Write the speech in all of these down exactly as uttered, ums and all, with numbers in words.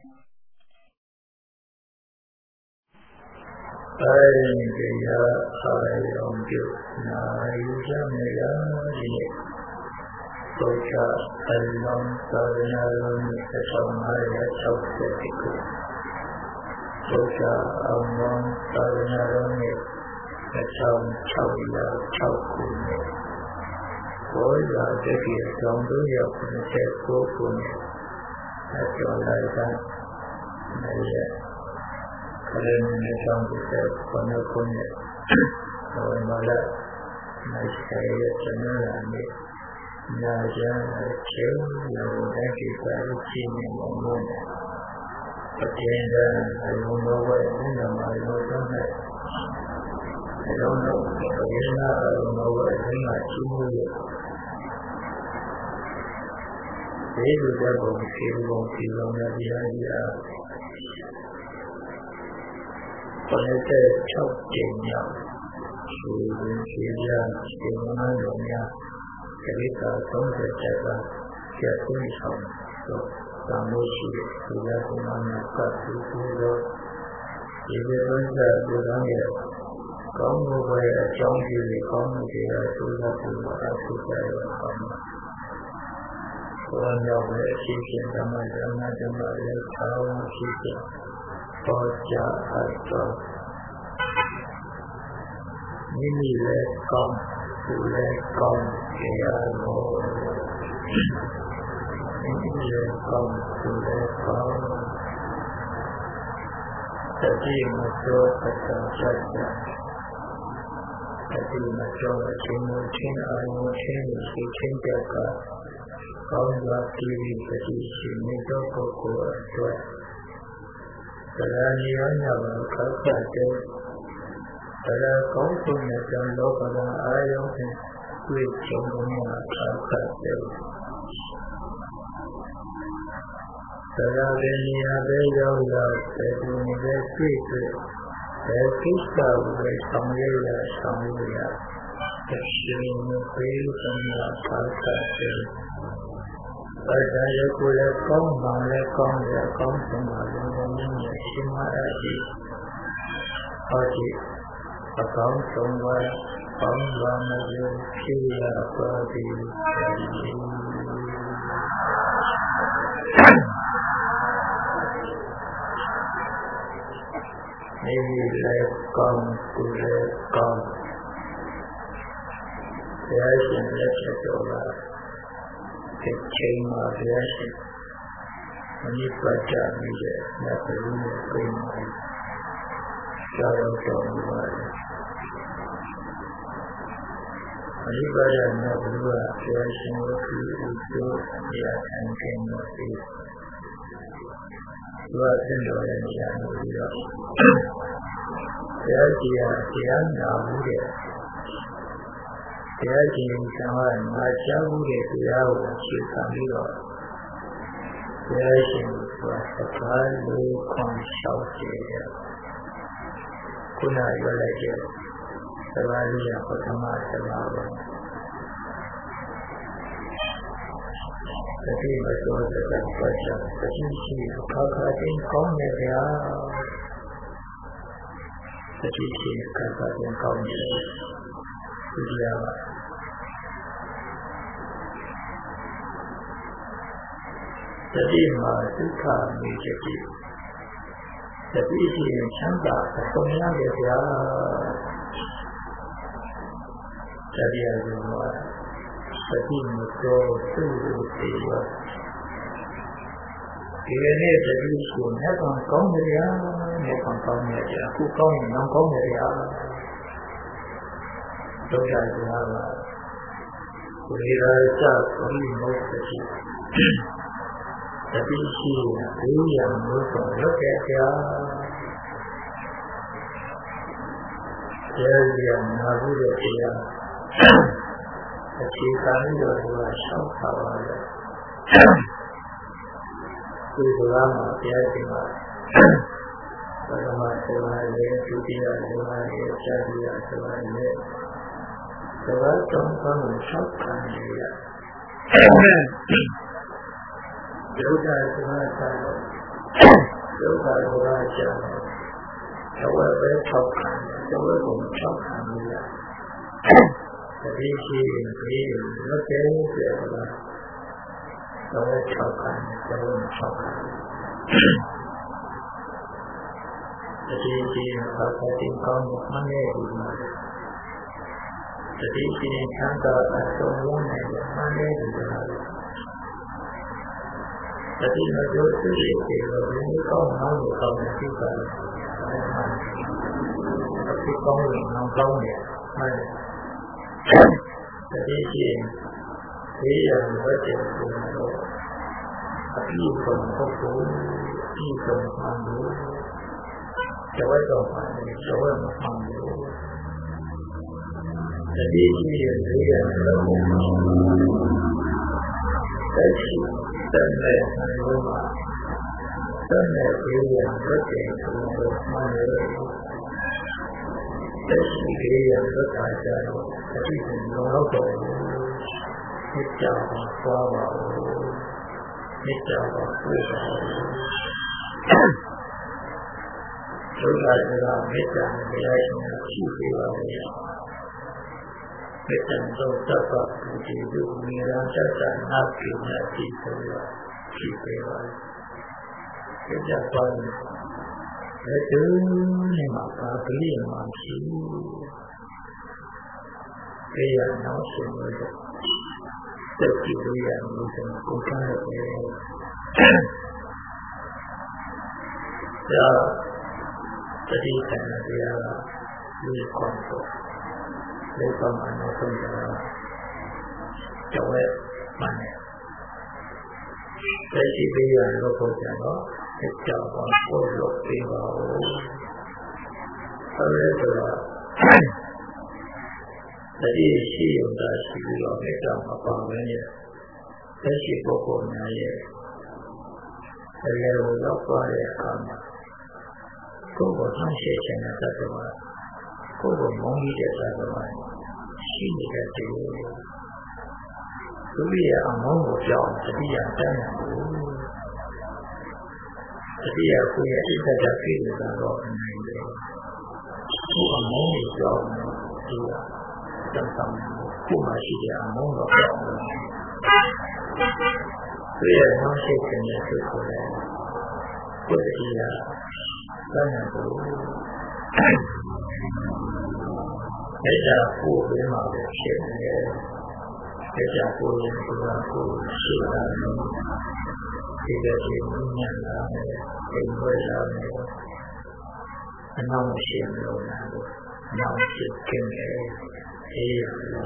Ayya ayam ju naya maya ini Socha alam sarnaram samaya chauthatiku Socha alam sarnaram chau chauya chaukune Oya jadi sambil ya punya sekopune Atau laikan naya Kalian sampai ke kono-kono, kalau malah naik saya cenderung ni, naja kecil yang lagi baru sini ngomong, pertanyaan ayam bawa ini nama ayam sana, ayam bawa pertanyaan ayam bawa ini macam ni, saya juga bangkit bangkit orang dia dia. Pada cakap jenya, sudah sudah semua dunia cerita tentang cerita siapun sama, so kamu sudah sudah mana kata sudah, ini benda orang ya, kamu boleh jangan kamu dia sudah sudah sudah kamu, orang yang boleh sihir sama sama sama yang tahu sihir. Baca atau ini lekam, lekam kiano, ini lekam, lekam. Jadi macam kata saja, jadi macam macam macam ayam macam macam jaga, kau lagi jadi sini tu kau ada. Kerana hanya berkata itu, pada kau pun macam lokal ayam yang kuih cungungnya kata itu. Kerana ini ada yang dah sedunia itu, kita boleh sambil sambil, kesini pilihnya kata itu. Pada kulit kau malah kau ya kau semalam ini semua ada. Jadi, kau semua kau lama dia pergi. Ini lekam kulit kau. Saya jenis sekolah. Kecil biasa, ini pada dia nak beri pergi, cara cara ini pada nak beri biasa itu dia akan kena buat sendiri yang dia, dia dia dia nak beri. Dia jenis sama macam dia dia usia kami lah. Dia jenis sekarang ni konsol dia. Kuna juga lagi. Selalu yang pertama selalu. Tapi betul tetap baca. Tapi si kakak ini kau ni dia. Tapi si kakak ini kau ni dia. Jadi masih kami jadi, tapi ini canda semuanya dia. Jadi ada semua, tapi muka tu dia. Ini jadi semuanya kau dia, ni kau dia, aku kau ni kau dia. Doa doa, kuliah cak kuliah mesti. Tapi si yang mudah lepas dia, dia yang nabu dia, tapi kami juga syok awal. Itu lama dia cuma, pada masa ini dia cuma dia jadi cuma dia, sebab contoh syok kami dia. Sudah semua tahu. ဒုက္ခရောဂါကြတယ်တဝက်ပဲထောက်ခံတဝက်ကိုထောက်ခံလို့ရတတိရှိရင်ဒီလွတ်တယ်ဆိုတော့တဝက်ထောက်ခံတဝက်ထောက်ခံတတိရှိရင်ဘာသာတင်ကောင်းမှန်းနေဘူးမှာတတိရှိရင်ချမ်းသာအဆုံးလုံးနဲ့မှန်းနေတယ်ဆိုတာတတိမကျိုးသူ့ရဲ့ဒီလိုမျိုးကောင်းမှန်းလို့ကောင်းတယ်ဖြစ်ပါတယ်ဒီကောင်းရင်နောက်ကောင်းတယ်မှန်တယ်တတိရှိရင်ဒီရံဝတ်တယ်ဆိုတော့အပြည့်စုံဖို့ကိုအပြည့်စုံမှန်လို့တဝက်တော့မှန်တယ်တဝက်မမှန်ဘူးတတိရှိရင်ဒီရံတော့တက်ရှိတဲ့နဲ့လို့ပါတဲ့နဲ့ဒီရံဝတ်တယ်ဆိုတော့မှန်တယ်တက်ရှိတဲ့ရံဝတ်တာကြတော့အပြည့်စုံတော့တော့မေတ္တာပါသွားပါဦးမေတ္တာပါပို့ပါဦးဒုက္ခကမေတ္တာနဲ့တရားရှင်ရှိပေးပါလေမေတ္တာတော့သဗ္ဗပုတိယုနိရတ္တနာပိညာတိဆိုရရှိပေးပါလေမေတ္တာပါလေဘယ်သူနဲ့မှပါပလိမှရှိဘေးရနောက်ရှင်လို့တက်ကြည့်လို့ရလို့ဆိုကိုယ်ထားရတယ်။ဒါတတိယတရားကဒီကွန်တော့ဒီကွန်မှာတော့ဆုံးတာကျော်ရဲ့မှန်တယ်။တက်ကြည့်ပေးရလို့ပြောကြတော့အကြောင်းကိုပို့လို့ပေးပါဦး။အဲဒါတော့တတိရှိုံသာရှိပြီးတော့မေတ္တာမပါဘဲနဲ့သက်ရှိပုဂ္ဂိုလ်များရဲ့အလယ်ကိုရောက်သွားတဲ့အခါမှာကိုယ်ကိုနှောင့်ယှက်ခြင်းနဲ့သတ္တဝါကိုယ်ကိုမုန်းပြီးတဲ့သတ္တဝါရှိနေတဲ့ဒီသူရဲ့အမောင်းကိုကြောက်တတိယတန်းရဘူးတတိယကိုရဲ့ဣဒ္ဓတပိဋကတော့အနိုင်တယ်သူ့အမောင်းကိုကြောက်ဒီကကျောင်းဆောင်ကိုမှရှိတဲ့အမောင်းတော့ပြောင်းတယ်သူရဲ့နောက်ရှိခြင်းနဲ့သူ့ကိုလည်းကိုယ်တည်းကသမ်းရဖို့မေတ္တာပို့ပေးမှာပဲဖြစ်နေတယ်မေတ္တာပို့ရင်ဒီကကိုရှိတာလို့ဒီကရှိညံ့လာတယ်ဒီဘက်လာတယ်အနောက်ရှိလို့လားနောက်ရှိခြင်းနဲ့အေး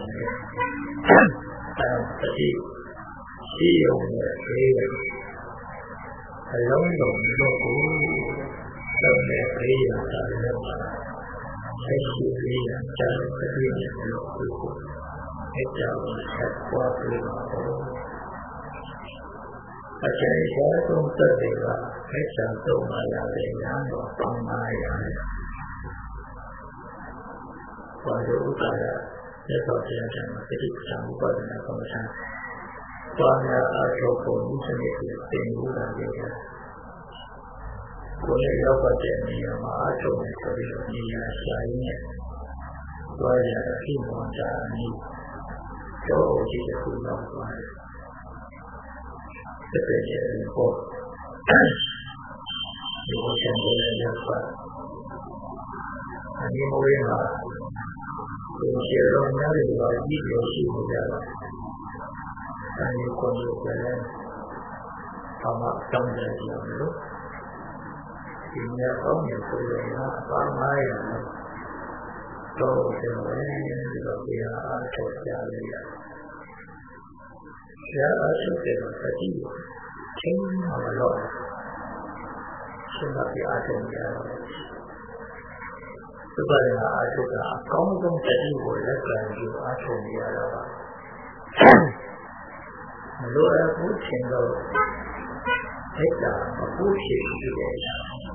အဲဒီရှိရုံနဲ့အေးအလုံးစုံလို့ကိုသုံးတဲ့အေးရတာလည်းဆက်ရှိအေးရတာပြည့်နေလို့ကိုအကြောင်းဆက်ပွားပြီးတော့အကျဉ်းချုပ်သုံးသက်တွေကမေတ္တာသုံးပါးရတယ်ညာတော့ပေါင်းပါရတယ်ဘာလို့ဥက္ကရာလက်တော်တရားချမ်းမှာတိတိကျကျဥပဒနာကောင်းချမ်းတွားများအထောက်ကိုဒီစနစ်ကိုသင်ယူလာကြတယ်ကိုယ်ရဲ့ရောက်တဲ့နေရာမှာအထောက်နဲ့ဆိုပြီးနေရာရှာရင်းနဲ့တွားရအဖြစ်ပေါ်ကြအနည်းတော့အကြည့်တစ်ခုလောက်သွားတယ်တစ်ပေရဲ့ပေါ်ဒီကိုချမ်းတဲ့ရောက်ပါအနည်းမဝေးမှာဒီကျေတော်များတွေပါကြည့်လို့ရှိနေကြတာအဲဒီကိုယ်ကိုယ်လည်းဘာမှတောင်းကြရအောင်လို့ဒီနေ့ကောင်းနေဆိုရင်အပါမိုင်းတော့တယ်ဒီလိုပြအားထုတ်ကြလေရဆရာအားထုတ်တယ်တတိချင်းမှာတော့ရှင်သာပြအားထုတ်ကြရတယ်သဘာဝအားထုတ်တာအကောင်းဆုံးတတိကိုလက်ခံပြီးအားထုတ်ရတာပါမလိုအပ်ဘူးထင်တော့မေတ္တာမဟုတ်ဖြစ်ပြီးတယ်။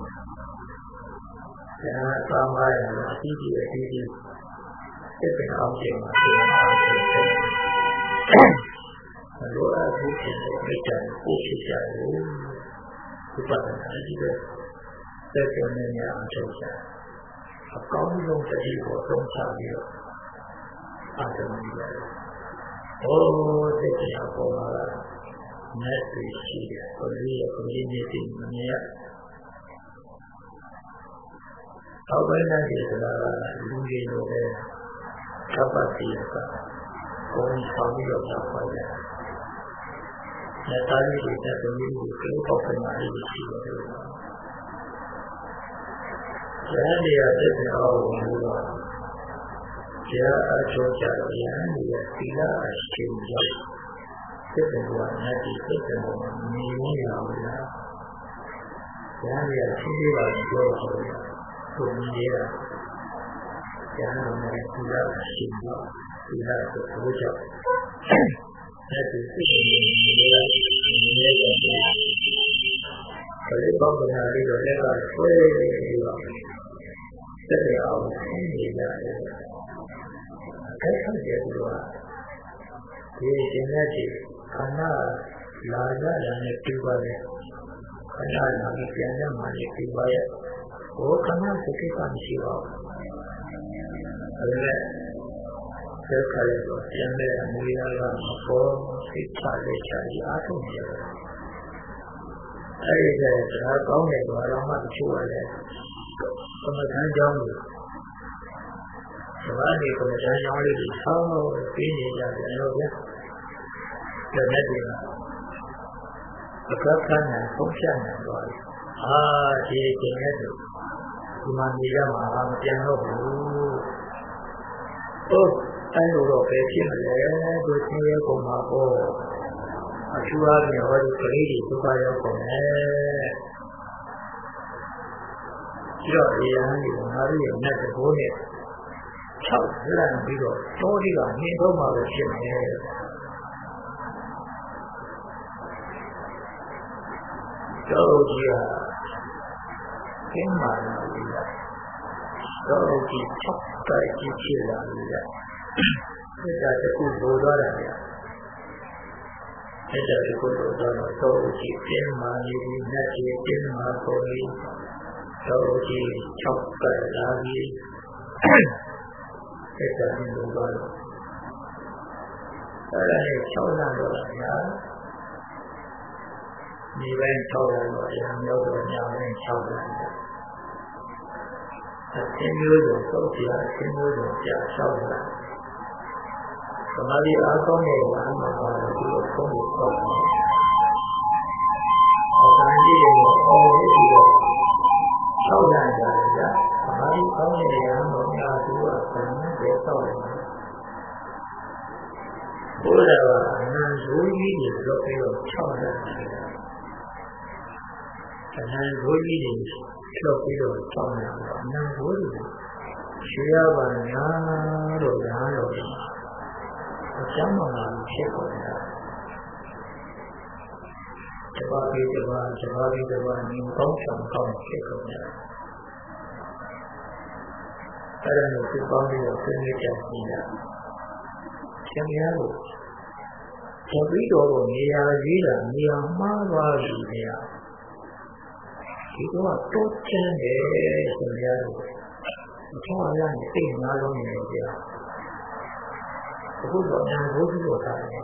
ဒါသာမရအတိအကျအတိအကျစိတ်ပင်အောင်ကျင်မှာဖြစ်မလိုအပ်ဘူးထင်တော့မေတ္တာကိုဖြစ်ကြတယ်။ဒီပဒနာကြီးပဲသက်ကြနေရအထောက်ရှာအကောင်းဆုံးတတိကိုသုံးချပြီးတော့အားထုတ်နေရတယ်။ဟောသက်ကြပေါ်လာတာနတ်တွေရှိတယ်။ကိုယ်ကြီးရဲ့ကိုယ်ကြီးနေသိမမြင်ရ။အောက်ပိုင်းနဲ့ဆိုတာကလူကြီးလိုပဲသဗ္ဗတိယကကိုယ်ဆောင်ပြီးတော့ကြောက်ပါရဲ့။လက်သားကြီးတွေတက်ပြီးကိုယ်ပေါက်ပြန်လာလို့ရှိတယ်လို့။ဉာဏ်ရည်တဲ့အောင်လို့ဉာဏ်အထောက်ကြတော့ဉာဏ်ရည်သီလအရှိန်ကြောင့်စိတ်ကနတ်ဒီစိတ်ကမြင်နေရအောင်လားဉာဏ်ရည်ရှိသေးပါပြောဆိုရသူမြင်ရဉာဏ်နဲ့သီလအရှိန်ကြောင့်သီလကိုဘုရားအဲ့ဒီစိတ်ကိုမြင်ရမြင်ရတဲ့ဘယ်ဘောကနာလေးတော့လက်ကဆွဲပြီးတော့တက်ရအောင်နေရတယ်။အဲ့ဒါကြတော့ဒီကျင်တဲ့ခန္ဓာလာရတဲ့နဲ့ပြပါလေခန္ဓာလာပြီးပြန်ရမှလည်းပြပါရဲ့ဟောခန္ဓာစိတ်ကမရှိပါဘူး။အဲ့ဒါဆက်ခါရတော့ပြန်တဲ့အမူအရာကမပေါ်စိတ်ချလက်ချရအားထုတ်နေရတယ်။အဲ့ဒီကဒါကောင်းတယ်တော့တော့မှတချို့ရတယ်သမထမ်းကြောင်းကိုသဘာဝကိုသမထမ်းကြောင်းလေးကိုဆောင်းပြီးနေကြတယ်လို့ဗျာ။ဒါနဲ့ဒီအခါခဏဆုံးဖြတ်နေတော့အာဒီကျင်တဲ့ဒီမှာနေရမှာမပြန်တော့ဘူး။ဟုတ်အဲ့လိုတော့ပဲဖြစ်မလဲသူချင်းရဲ့ပုံမှာပေါ့အထူးအားဖြင့်ဟောဒီကလေးတွေဒုက္ခရောက်ကုန်တယ်ပြီးတော့ဒီရဟန်းကြီးကငါတို့ရဲ့နတ်တကိုးနဲ့၆လန့်ပြီးတော့တောလေးကနေတော့မှပဲဖြစ်မယ်တော့ကြီးကကျင်းမာလာပြီတော့ကြီး၆တိုက်ကြီးဖြစ်လာပြီဒါတခုလိုသွားတယ်ဗျာအဲ့ဒါကိုတော့တော့ကြည့်ပြင်းမာနေပြီးနဲ့ကြည့်ပြင်းမာပေါ်ပြီးတော့ကြည့်၆ပတ်လာပြီးအဲ့ဒါကိုတော့အဲ့ဒါနဲ့၆လတော့ညာဒီပိုင်း၆လတော့ညာမျိုးတော့ညာပိုင်း၆လအသင်းမျိုးတော့သောက်ပြအသင်းမျိုးတော့ကြာ၆လသမာဓိအားကောင်းတဲ့ဝါမှာပါလို့ဒီလိုဆုံးလို့ပေါ့။ဟောတိုင်းကြီးရောအော်ပြီးတော့ဆောက်ရကြတယ်ကြာ။သမာဓိကောင်းတဲ့ဉာဏ်တော်များသူကဆံနဲ့ဆောက်တယ်။ဘုရားကအနန္တဇိုးကြီးတွေလွတ်ပြီးတော့ဆောက်ရတယ်။အနန္တဇိုးကြီးတွေလွတ်ပြီးတော့ဆောက်ရတယ်။အနန္တဇိုးတွေရှင်းရပါညာတော့ညာတော့အကျမ်းမာဖြစ်ပေါ်နေတာတပါးပြီးတပါးတပါးပြီးတပါးညီကောင်းဆောင်ကောင်းဖြစ်ပေါ်နေတာအဲ့ဒါကိုသိပေါင်းပြီးတော့သိနေကြနေတာဆရာများတို့သတိတော်ကိုနေရာကြီးတာနေရာမှားသွားပြီလေဒီတော့တိုးချမ်းတယ်ဆရာတို့အထောက်အပံ့နဲ့သိနာလုံးနေကြတယ်အခုတော့ဉာဏ်ဘုရားတော်တာတယ်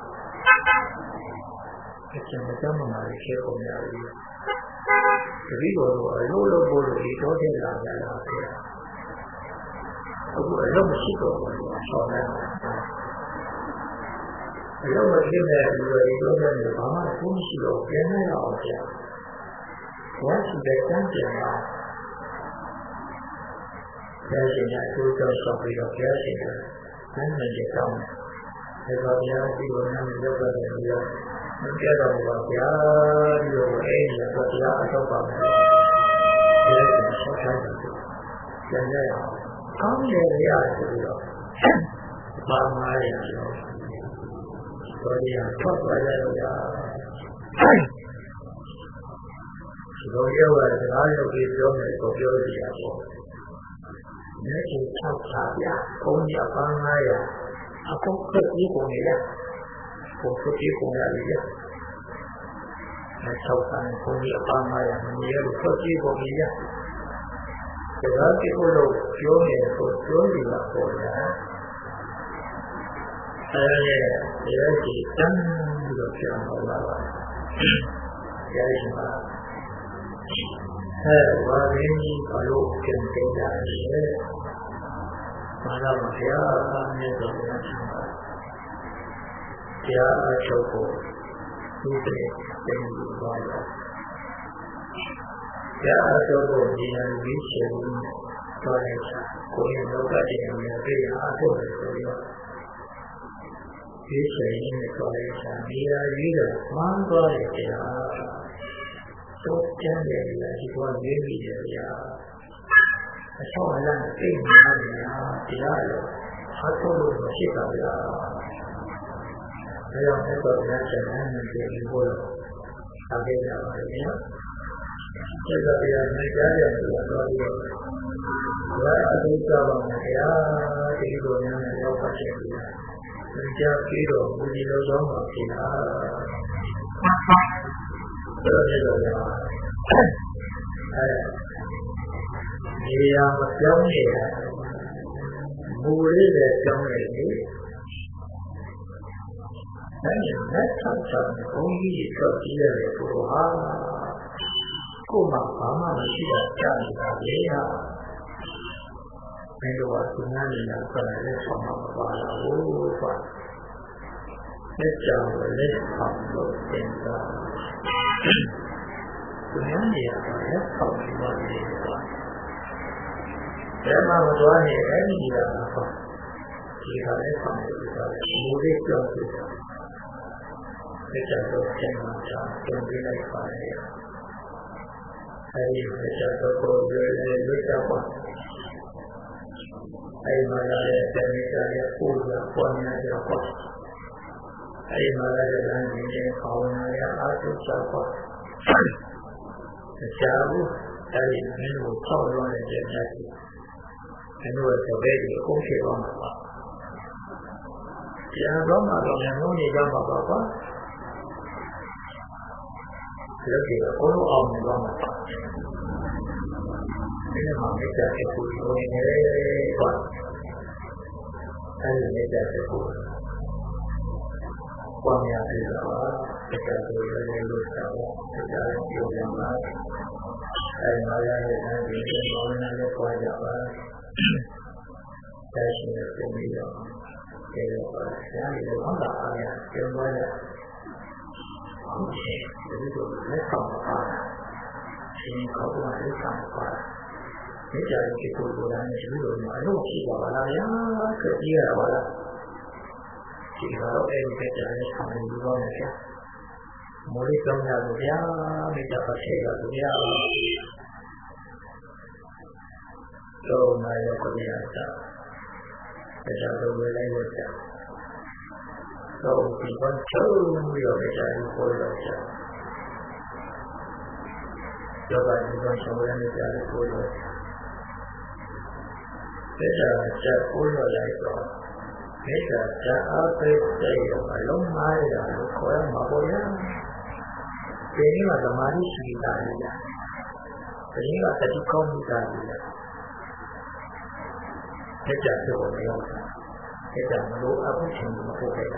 အကျဉ်းသမမာလေးရှင်းပုံရတယ်တတိတော်ကအလုံးလုံးပို့လို့ဒီတော့တဲ့လာကြတာပဲအခုအလုံးမရှိတော့ဘူးဆောင်းနေအလုံးမရှိတဲ့လူတွေတော့လည်းဘာမှသိမရှိတော့ပြန်နေအောင်ကြာဘယ်ရှိတဲ့ကံကြံတာဘယ်ရှိတဲ့အကျိုးကြောင့်ဆောက်ပြီးတော့ဘယ်ရှိတဲ့နန်းနေကြအောင်ဒါတော့ဘုရားဒီလိုမျိုးလုပ်တဲ့နေရာမကြတော့ပါဗျာဒီလိုအဲ့ဒီတော့ဘုရားအထောက်ပါမယ်ဒီလိုဆက်ထားတယ်ကျန်တဲ့ကောင်းတယ်ရဆိုပြီးတော့ပါမာရရောဆိုရထွက်သွားကြတော့ဗျာဒီလိုရောက်လာတဲ့စကားရောက်ပြီးပြောမယ်ကိုပြောကြည့်ရပေါ့ဒီကိစ္စထားဗျာဘုန်းကြီးအပန်းငါးရာအခုခက်ပြီးကုန်နေရကိုခက်ပြီးကုန်ရတယ်ဆောက်ဆိုင်ဘုံကြီးအပန်းမှာရမနေရလို့ထွက်ပြေးကုန်ပြီဗျာဒါကဒီလိုလို့ပြောနေဆိုပြောနေတာပေါ့ဗျာအဲဒီရဲ့ဒီတန်းပြီးတော့ပြောင်းလာပါအဲဒီမှာအဲဝါရင်းကြီးဘာလို့ပြန်ပြန်လာလဲဘာသာမပြားနဲ့တော့ပြန်လာတရားအထုတ်ဖို့ဒီတဲ့တင်ပြီးသွားတော့တရားအထုတ်ဖို့ဒီဟာကြီးချင်သွားလိုက်တာကိုယ်ရဲ့လောကတည်းကလည်းပြရအထုတ်တယ်ဆိုတော့ဒီချိန်နဲ့သွားလိုက်တာဒီဟာကြီးကမှန်းသွားတယ်တရားတော့ကျန်တယ်လေဒီကွာရေးပြီးတယ်ဗျာအချောင်းအလန့်သိနေတယ်ဗျာတရားလို့အထုတ်လို့မရှိတာဗျာဒါကြောင့်တော့ဉာဏ်ချမ်းသာနေတယ်ဘုရားအပေးရပါတယ်ဗျာဒီကတရားနဲ့ကြားရဆိုတာတော့ဒီတော့အတုကပါမယ်ဗျာဒီလိုမျိုးနဲ့ရောက်ပါချင်ဗျာဒီကြားပြီးတော့ဘုရားလုံးဆောင်ပါဗျာဒါလည်းတော့အဲဒီနေရာမပြောင်းနေမူလေးပဲပြောင်းနေတယ်အဲဒီလက်ချောက်ချောက်ဘုန်းကြီးတော့ကြည့်ရတယ်ကိုဟာကိုမှဘာမှမရှိတာကြားနေတာလေဟာမင်းတို့ကသူများနေတာဆိုရင်လည်းဆောင်းမှာပါလာဘူးကွာလက်ကြောင်လက်ဆောင်လို့တင်တာသူများနေတာလက်ဆောင်လို့တင်တာဘယ်မှာမသွားနေအဲဒီနေရာမှာပေါ့ဒီဟာလည်းဆောင်လို့ပြောတယ်မူလေးပြောပြတာလက်ကြောင်တော့ကျန်မှာတင်ပြလိုက်ပါတယ်အဲဒီလက်ကြောင်တော့ကိုယ်ရွေးရွေးတော့ပါအဲဒီမှာလည်းတမီးကလည်းပို့ရပေါ်နေတော့ပါအဲဒီမှာလည်းလမ်းကြီးနဲ့ခေါင်းနဲ့အားထုတ်ချပါရှားဘူးအဲဒီမင်းတို့ဆောက်လို့လည်းကြည့်တယ်မင်းတို့ရဲ့ဘယ်လိုကိုဖြစ်သွားမှာပါရှားတော့မှတော့လည်းငုံနေကြမှာပါကွာဒီလိုကြီးကိုလုံးအောင်နေတော့မှာပါဒီမှာမိစ္ဆာဖြစ်ဖို့လိုနေတယ်ကွာအဲဒီမိစ္ဆာဖြစ်ဖို့ပွားများပြီးတော့တကယ်ကိုလည်းလို့ဆောက်တရားပြောရမှာအဲဒီမှာလည်းအဲဒီဘောင်းနဲ့လည်းပွားကြပါဒါရှိနေပုံပြီးတော့ဒီလိုပါဆရာကြီးလည်းဟောတာအားရပြောသွားကြဟုတ်ကဲ့ဒီလိုလက်ဆောင်ပါဒီကောက်ပါလက်ဆောင်ပါဒီကြရင်ဒီကိုယ်ကိုယ်တိုင်းဒီလိုမျိုးအလုပ်ရှိပါလားဗျာကြည့်ရပါလားဒီကတော့အဲဒီကြတဲ့ဆောင်နေလို့တော့မယ်မော်လီကောင်းရလို့ဗျာမိကြပါစေရလို့ဗျာတော့နာရကိုရတာဒါကြောင့်လည်းလိုက်ရတာတော့ဒီဘက်ချုံရတဲ့ကြရင်ပေါ်တော့ချာတော့ဒီဘက်ချုံရတဲ့ကြရင်ပေါ်တော့ဒါကြောင့်ချက်ပေါ်ရလိုက်တော့မိစ္ဆာဓာအပိတ်တဲ့အလုံးမားရတာကိုခေါ်ရမှာပေါ့ဗျာဒီနေ့ကသမာဓိရှိတာလေဒီနေ့ကတတိကောင်းတာလေမိစ္ဆာပြောလို့ရတာမိစ္ဆာမလို့အပုချင်းမဟုတ်ခဲ့တာ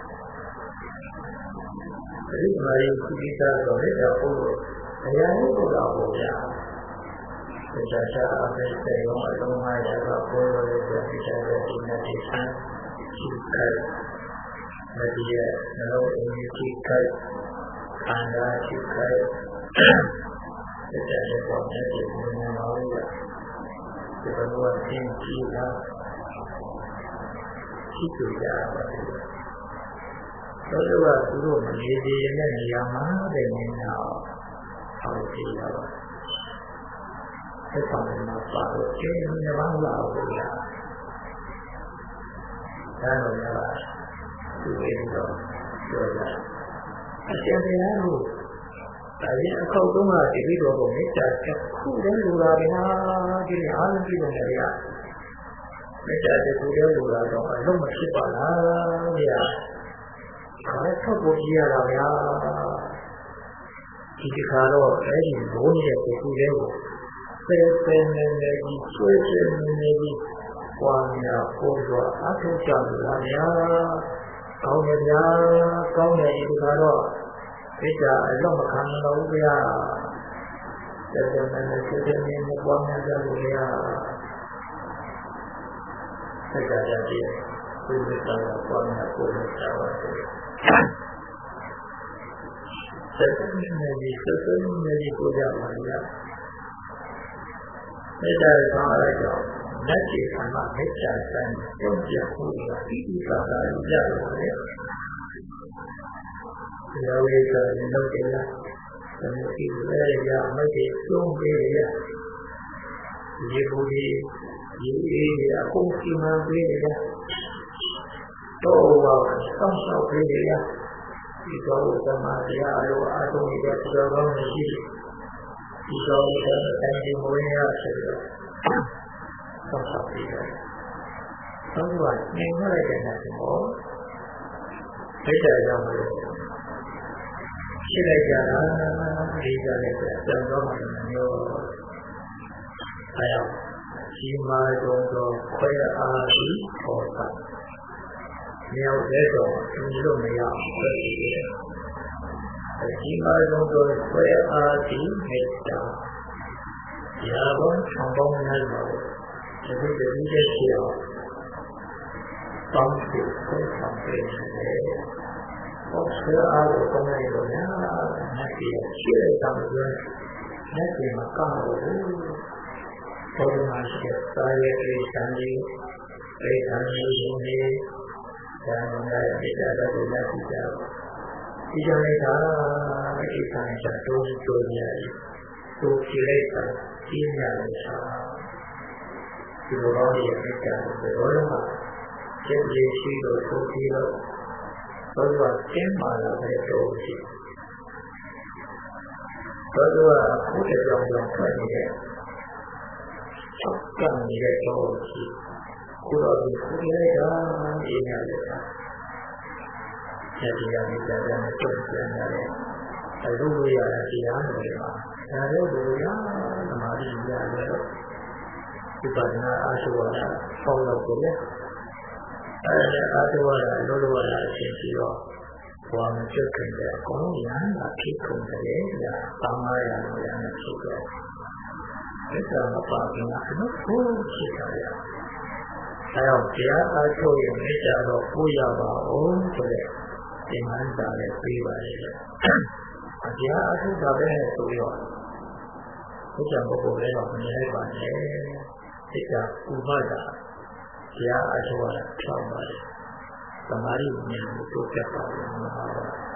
ဒီမှာရရှိတာတော့မိစ္ဆာပို့လို့တရားလို့ပြောတာပေါ့ဗျာမိစ္ဆာဓာအပိတ်တဲ့အလုံးမားရတာကိုခေါ်လို့ရတဲ့မိစ္ဆာရဲ့ဒီနေ့ဒီဆန်းရှိတယ်မဒီရဲ့နှလုံးအင်းကြီးခိုက်ခန္ဓာရှိခိုက်ဒီတဲ့ပေါ်တဲ့ဒီနေရာလေးကဒီဘဝအင်းကြီးကရှိကြရပါတယ်သောတော်ကသူတို့မနေသေးတဲ့နေရာမှာတဲ့နေရာဟောကြည့်ရပါဆက်ဆောင်မှာပါတော့ကျင်းနေမှာလာဘူးလားဒါတော့ရပါသူ့ရဲ့တော့ပြောရအကျဉ်းတရားလို့ဒါရင်အခောက်တုံးကဒီလိုတော့ကိုမေတ္တာချက်ခုတည်းလိုတာဗျာဒီနေ့အားလုံးပြည့်စုံတယ်ဗျာမေတ္တာချက်ခုတည်းလိုတာတော့အလုံးမဖြစ်ပါလားဗျာဒါလည်းထုတ်ဖို့ကြည့်ရတာဗျာဒီတစ်ခါတော့အဲ့ဒီဘုန်းကြီးရဲ့ပုဂ္ဂိုလ်လေးကိုဆယ်ဆယ်နေနေကြီးဆွေးဆွေးနေနေကြီးပွားများပေါ်တော့အထုကြလို့များကောင်းရများကောင်းတယ်ဒီခါတော့ဒီကအလုံးမခံတော့ဘူးဗျာဆယ်ဆယ်နေနေဆွေးဆွေးနေနေပွားများကြလို့ဗျာဆက်ကြရည်ဒီလိုတော့ပွားများပေါ်လို့ရှားပါတယ်ဆက်ဆံနေပြီးဆက်ဆံနေပြီးကိုကြပါလားမေတ္တာဆောင်ရတော့လက်ရှိဆံမမေတ္တာဆံပြုံးပြဖို့ကဒီဒီသာသာရကြရတယ်ဒီလိုလေးဆိုရင်တော့ဒီလားဒီလိုလေးရမယ်ဒီသုံးပေးရဒီဘူဒီဒီအေးအကုန်စီမံပေးရတော့ဘာဆောင်းဆောင်းပေးရဒီတော့ဓမ္မတရားအလိုအားထုတ်နေတဲ့ကြောကောင်းရှိဒီတော့တိုင်းဒီမဝင်ရဆိုတော့ဆောက်ဆောက်ပြီးတယ်။သုံးပါးနေရတဲ့နေရာမှာဒိဋ္ဌာကြောင့်လို့ရှိလိုက်ကြတာဒီကြတဲ့ကြောင့်တော့မျိုးအဲဒါဒီမှာတော့ခွဲအားပြီးဟောတာမြောက်တဲ့တော့ဒီလိုမရဘူးဒီမှာတော့ဆွဲအားဒီမေတ္တာရာဘုံဆောင်ပေါင်းများလို့ဒီလိုဒီလိုရှိအောင်တောင်းပြီးဆွဲဆောင်ပေးတယ်။ဟောဆွဲအားကိုကောင်းလိုက်လို့ညာနဲ့ပြည့်ရှိတဲ့တောင်းဆိုနဲ့ပြမကောင်းဘူး။ဘောဓမာရှိတဲ့သာရဲ့အေးချမ်းကြီးအေးချမ်းကြီးရှင်ကြီးဒါမှမဟုတ်ဒီတာတော့လက်ကြည့်ကြဒီကြောင့်လည်းဒါဒီဆိုင်ချတိုးတိုးညာတိုးကြည့်လိုက်တာပြင်းညာလို့ဆိုတာဒီလိုတော့ရဲ့အကြံတွေတော့မှာကျေးဇူးရှိလို့ဆိုပြီးတော့ဘုရားကျင်းပါလာတဲ့တိုးရှိဘုရားအခုတကြောင်ကြောင့်ထွက်နေတဲ့ချက်ကန်နေတဲ့တိုးရှိခုတော့ဒီခုလေးကပြင်းညာလို့ဆက်တရားနဲ့ကြာကြာနဲ့တွေ့ပြန်ရတယ်။အခုလိုရတဲ့တရားတွေမှာဒါတော့ဘုရားသမာဓိရတယ်တော့ဒီပဒနာအာရှဝါဒဆောင်းလို့ကိုလေအဲအာရှဝါဒလောလောဝါဒအချင်းပြီးတော့ဘဝမကျက်ခင်တဲ့အကုန်ရဟန္တာဖြစ်ကုန်တယ်ကြာသမားရလို့ရမယ်ဖြစ်တယ်။ဒါကြောင့်မပါဘူးအနုဖို့ဖြစ်ကြရ။အဲတော့တရားအားထုတ်ရင်မေတ္တာတော့ပို့ရပါအောင်ဆိုတဲ့သင်္ခါရလည်းပြေးပါလေ။အတရားအထုတာပဲဆိုပြီးတော့ဘုရားပုဂ္ဂိုလ်လည်းတော့မနေပါနဲ့။စိတ်ကဥပဒါတရားအထုတာဖြောင်းပါလေ။သမာဓိဉာဏ်ကိုတိုးတက်ပါလို့မှာပါ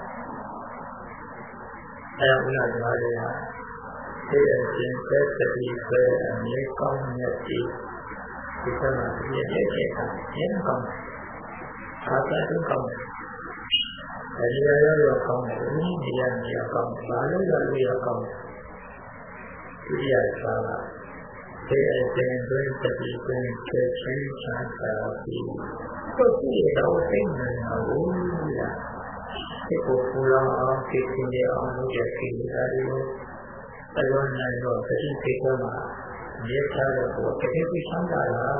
။အဲဒါကလည်းဒီစိတ်အစဉ်သက်တတိပဲအမြဲကောင်းမြတ်ဒီဒီကမှာပြည့်ရဲ့တဲ့အခါကျင်းကောင်းအားသာတုံးကောင်းအဲဒီရရောကောင်းတယ်ဒီရနေရောကောင်းတယ်ဘာလို့ရလို့ရောကောင်းတယ်ဒီရသာလားဒီအစဉ်တွင်တတိတွင်ချက်ချင်းချမ်းသာပြီးတော့ဒီတော့သိနေမှာဘူးလားဒီကိုပူလောင်အောင်သိနေအောင်လုပ်ရခြင်းဒါတွေကိုအလွန်နိုင်တော့တတိစိတ်ကမှာမြေသားတဲ့ကိုတကယ်ကိုချမ်းသာလား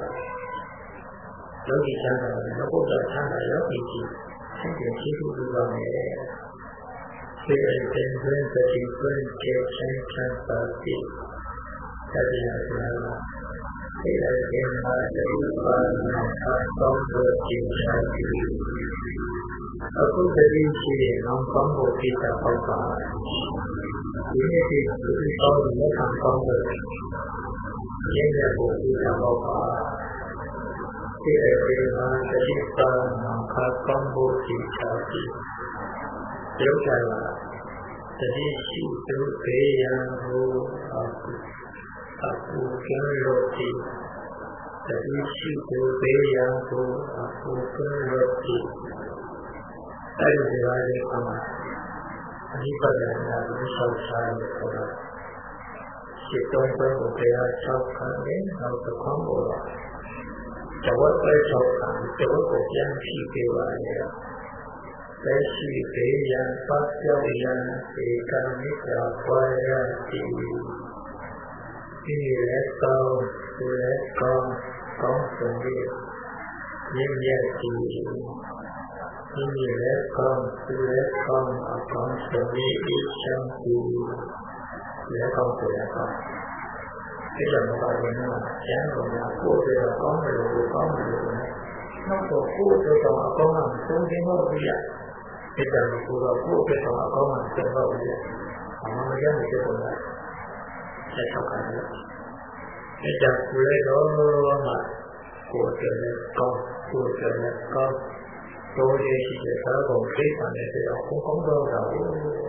လောကီချမ်းသာတယ်လောကုတ္တချမ်းသာရောဒီကြည့်ဆက်ကြည့်ကြည့်လို့ရမယ်ဒီအစဉ်တွင်တတိတွင်ကျေချင်းချမ်းသာပြီးတရားဆိုတာဒီအစဉ်မှာတတိပါဏအာသောတို့ကြည့်ချင်ပြီးအခုတတိရှိတဲ့နောက်ကောင်းဖို့ကိစ္စပေါ့ပါဒီနေ့ဒီဒီကောင်းတဲ့ခံကောင်းတဲ့ရင်းတဲ့ကိုကိစ္စပေါ့ပါဒီအချိန်မှာတတိပါဏခါကောင်းဖို့ကိစ္စပြီးရုပ်ချလာတတိရှိသူဘေးရန်ကိုအခုအခုကျင်းလို့ဒီတတိရှိသူဘေးရန်ကိုအခုကျင်းလို့ဒီအဲဒီဟာလေးကမှအနိပဒနာကိုဆောက်စားလို့ဆိုတာစိတ်တော်ကိုတရားဆောက်ခံတယ်နောက်တစ်ခေါက်ပေါ်တော့တဝက်ပဲဆောက်ခံတဝက်ကိုပြန်ဖြည့်ပေးပါလေသက်ရှိပေယံပတ်ပြောက်ယံဧကမိစ္ဆာပွားရတိဒီလက်ကောင်းဒီလက်ကောင်းကောင်းစုံရဲ့မြင့်မြတ်ကြည်ဒီလက်ကောင်းဒီလက်ကောင်းအကောင်းစုံရဲ့အချမ်းကြည်လက်ကောင်းကိုလက်ကောင်းဒီလိုမပါရင်တော့ကျမ်းတော်များကိုယ်တည်းကောင်းတယ်လို့ကောင်းတယ်လို့နောက်တော့ကိုယ်တည်းတော့အကောင်းမှသုံးခြင်းတော့ပြရဒီတည်းကိုတော့ကိုယ်တည်းတော့အကောင်းမှသုံးတော့ပြရအမှန်တရားကိုပြောတာဆက်ဆောက်ကြတယ်ဒီတည်းကိုလည်းတော့မှကိုယ်တည်းကောင်းကိုယ်တည်းကောင်းတို့ရဲ့ရှိတဲ့သာကုန်သိက္ခာနဲ့ပြောင်းကောင်းတော့တာကို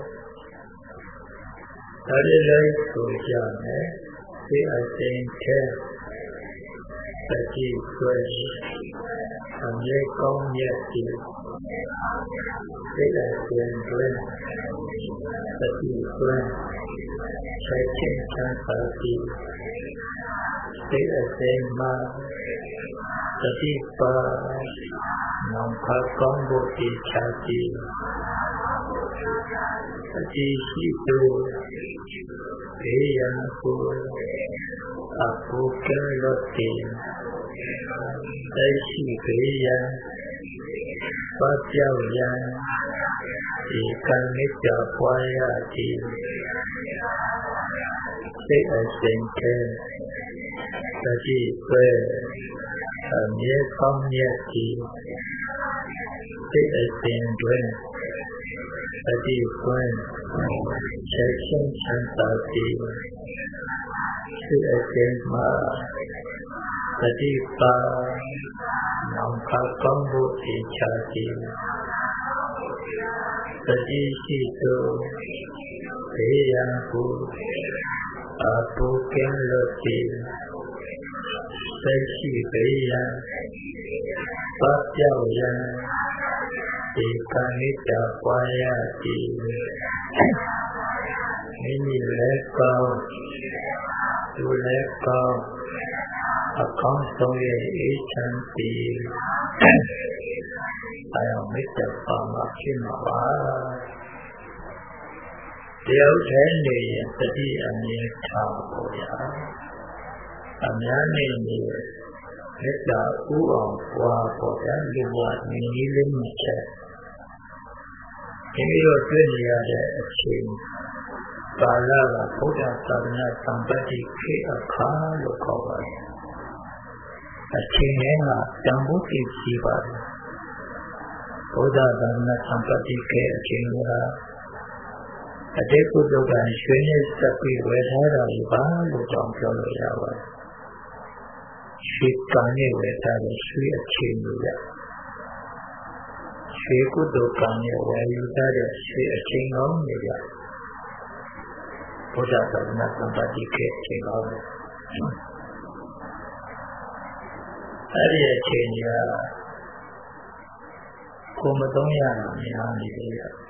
ဒါလေးလေးဆိုကြမယ်ဒီအစဉ်ထဲတတိဆွဲအမြဲကောင်းမြတ်ဒီဒီအစဉ်တွင်တတိဆွဲဆက်ချင်းချမ်းသာဒီဒီအစဉ်မှာတတိပါနောင်ခကောင်းဖို့ဒီချာတိတတိရှိသူဘေးရန်ကိုအပုကဲလို့တင်သက်ရှိဘေးရန်ပတ်ပြောက်ရန်ဒီကံမြတ်ပွားရသည်စိတ်အစဉ်ကဲတတိပဲအမြဲကောင်းမြတ်သည်စိတ်အစဉ်တွင်တတိကွန်းချက်ချင်းချမ်းသာသည်စိတ်အစဉ်မှာတတိပါနောင်ခကောင်းဖို့ဒီချာသည်တတိရှိသူဘေးရန်ကိုအပုကဲလို့သည်သက်ရှိဘေးရန်ပတ်ပြောက်ရန်ဒီကံမြတ်ပွားရသည်မိမိလက်ကောင်းသူလက်ကောင်းအကောင်းဆုံးရဲ့အေးချမ်းသည်အယံမေတ္တာပါမှာဖြစ်မှာပါတရားထဲနေရင်တတိအမြင်ထားပေါ်ရအများနေနေမေတ္တာဥအောင်ပွားပေါ်ရလူဘဝနေနည်းလေးမှချက်ဒီလိုတွေ့နေရတဲ့အချိန်ကာလကဘုရားသာသနာသံပတိခေအခါလို့ခေါ်ပါတယ်အချိန်နဲ့ကတန်ဖိုးသိရှိပါတယ်ဘုရားသာသနာသံပတိခေအချိန်ကအတိတ်ကုသကရွှေနဲ့စပ်ပြီးဝယ်ထားတာဒီပါလို့တောင်းပြောလို့ရပါတယ်ရွှေကံနဲ့ဝယ်ထားတဲ့ရွှေအချိန်တွေရရွှေကုသကံနဲ့ဝယ်ယူထားတဲ့ရွှေအချိန်ကောင်းတွေရဘုရားသာသနာသံပတိခေအချိန်ကောင်းတွေအဲ့ဒီအချိန်ကကိုမသုံးရတာများနေတယ်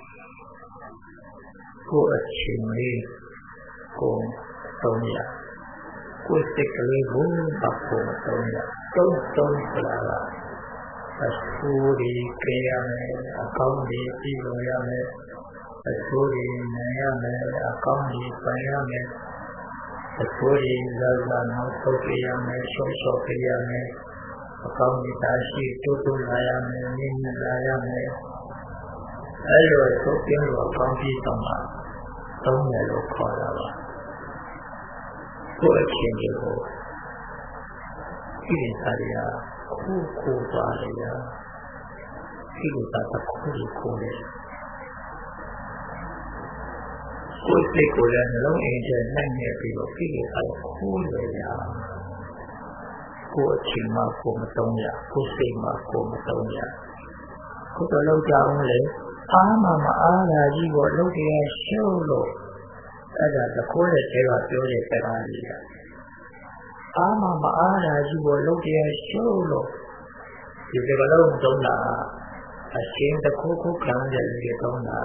ကိုအချိန်လေးကိုသုံးရကိုစိတ်ကလေးကိုပတ်ဖို့သုံးရသုံးသုံးပလာလာအဆူဒီကြေရမယ်အကောင်းဒီပြီးလို့ရမယ်အဆူဒီနိုင်ရမယ်အကောင်းဒီပိုင်ရမယ်အဆူဒီလာလာနောက်ထုတ်ပြရမယ်ရှော့ရှော့ပြရမယ်အကောင်းဒီသာရှိတူတူလာရမယ်နင်းလာရမယ်အဲ့လိုထုတ်ပြလို့အကောင်းပြီးတော့မှသုံးတယ်လို့ခေါ်တာပါကိုယ်အချင်းကြီးကိုဒီလိုစားရခုခုသွားရဒီလိုစားတစ်ခုကိုကိုယ်နဲ့ကိုယ်စိတ်ကိုလည်းနှလုံးအင်းကျနိုင်နေပြီးတော့ဒီလိုစားခိုးရရကိုယ်အချင်းမှကိုယ်မသုံးရကိုယ်စိတ်မှကိုယ်မသုံးရကိုယ်တော့လောက်ကြအောင်လေအားမမအားတာကြီးကိုလုပ်ရရှုံးလို့အဲ့ဒါတခိုးတဲ့တဲကပြောတဲ့စကားကြီးကအားမမအားတာကြီးကိုလုပ်ရရှုံးလို့ဒီကလုံးသုံးတာအရှင်းတခိုးခိုးခံရတဲ့လူတွေသုံးတာ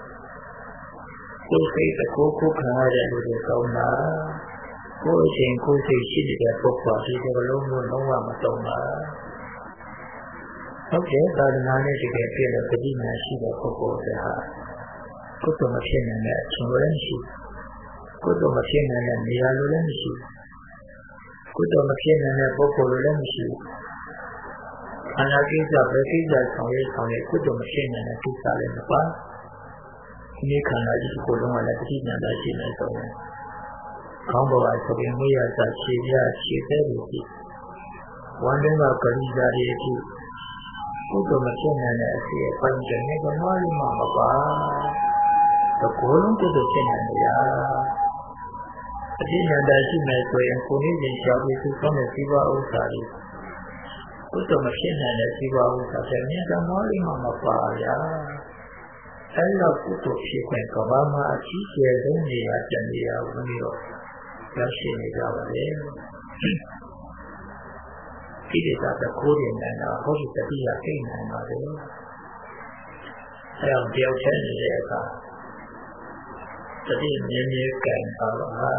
ကိုယ်စိတ်တခိုးခိုးခံရတဲ့လူတွေသုံးတာကိုယ်အရှင်ကိုယ်စိတ်ရှိတဲ့ပုဂ္ဂိုလ်ဒီကလုံးကိုလုံးဝမသုံးတာဟုတ်ကဲ့သာသနာနဲ့တကယ်ပြည့်တဲ့ပဋိညာရှိတဲ့ပုဂ္ဂိုလ်တွေဟာကုသိုလ်မဖြစ်နိုင်တဲ့အချိန်လည်းရှိကုသိုလ်မဖြစ်နိုင်တဲ့နေရာလိုလည်းမရှိကုသိုလ်မဖြစ်နိုင်တဲ့ပုဂ္ဂိုလ်လိုလည်းမရှိအနာကိစ္စပဲကိစ္စဆောင်ရွက်ဆောင်ရွက်ကုသိုလ်မဖြစ်နိုင်တဲ့ကိစ္စလည်းမပါဒီခန္ဓာကြီးကိုလုံးဝလည်းပဋိညာသာရှိနေဆုံးတယ်ခေါင်းပေါ်အစပင်မွေးရစာခြေပြခြေသေးတွေဖြစ်ဝမ်းတွင်းကပရိသတ်တွေဖြစ်ကုသိုလ်မဖြစ်နိုင်တဲ့အစီအပိုင်းတွေနဲ့ဘာမှမပါတကောလုံးကုသိုလ်ဖြစ်နိုင်ကြအတိညာတာရှိမယ်ဆိုရင်ကိုယ်ကြီးကြောက်ပြီးသူ့ကောင်းတဲ့ဇီဝဥစ္စာတွေကုသိုလ်မဖြစ်နိုင်တဲ့ဇီဝဥစ္စာတွေမြတ်တော်လေးမှမပါရအဲလိုကုသိုလ်ဖြစ်ခွင့်ကဘာမှအကြီးကျယ်ဆုံးနေရာတန်နေရာဝင်ပြီးတော့ရောက်ရှိနေကြပါလေဒီဒေသကကိုယ်ရည်နေတာဟောဒီတတိယအိမ်နိုင်ပါလေအဲအောင်တယောက်တည်းနေတဲ့အခါတတိမြင်းမြဲကံပါပါ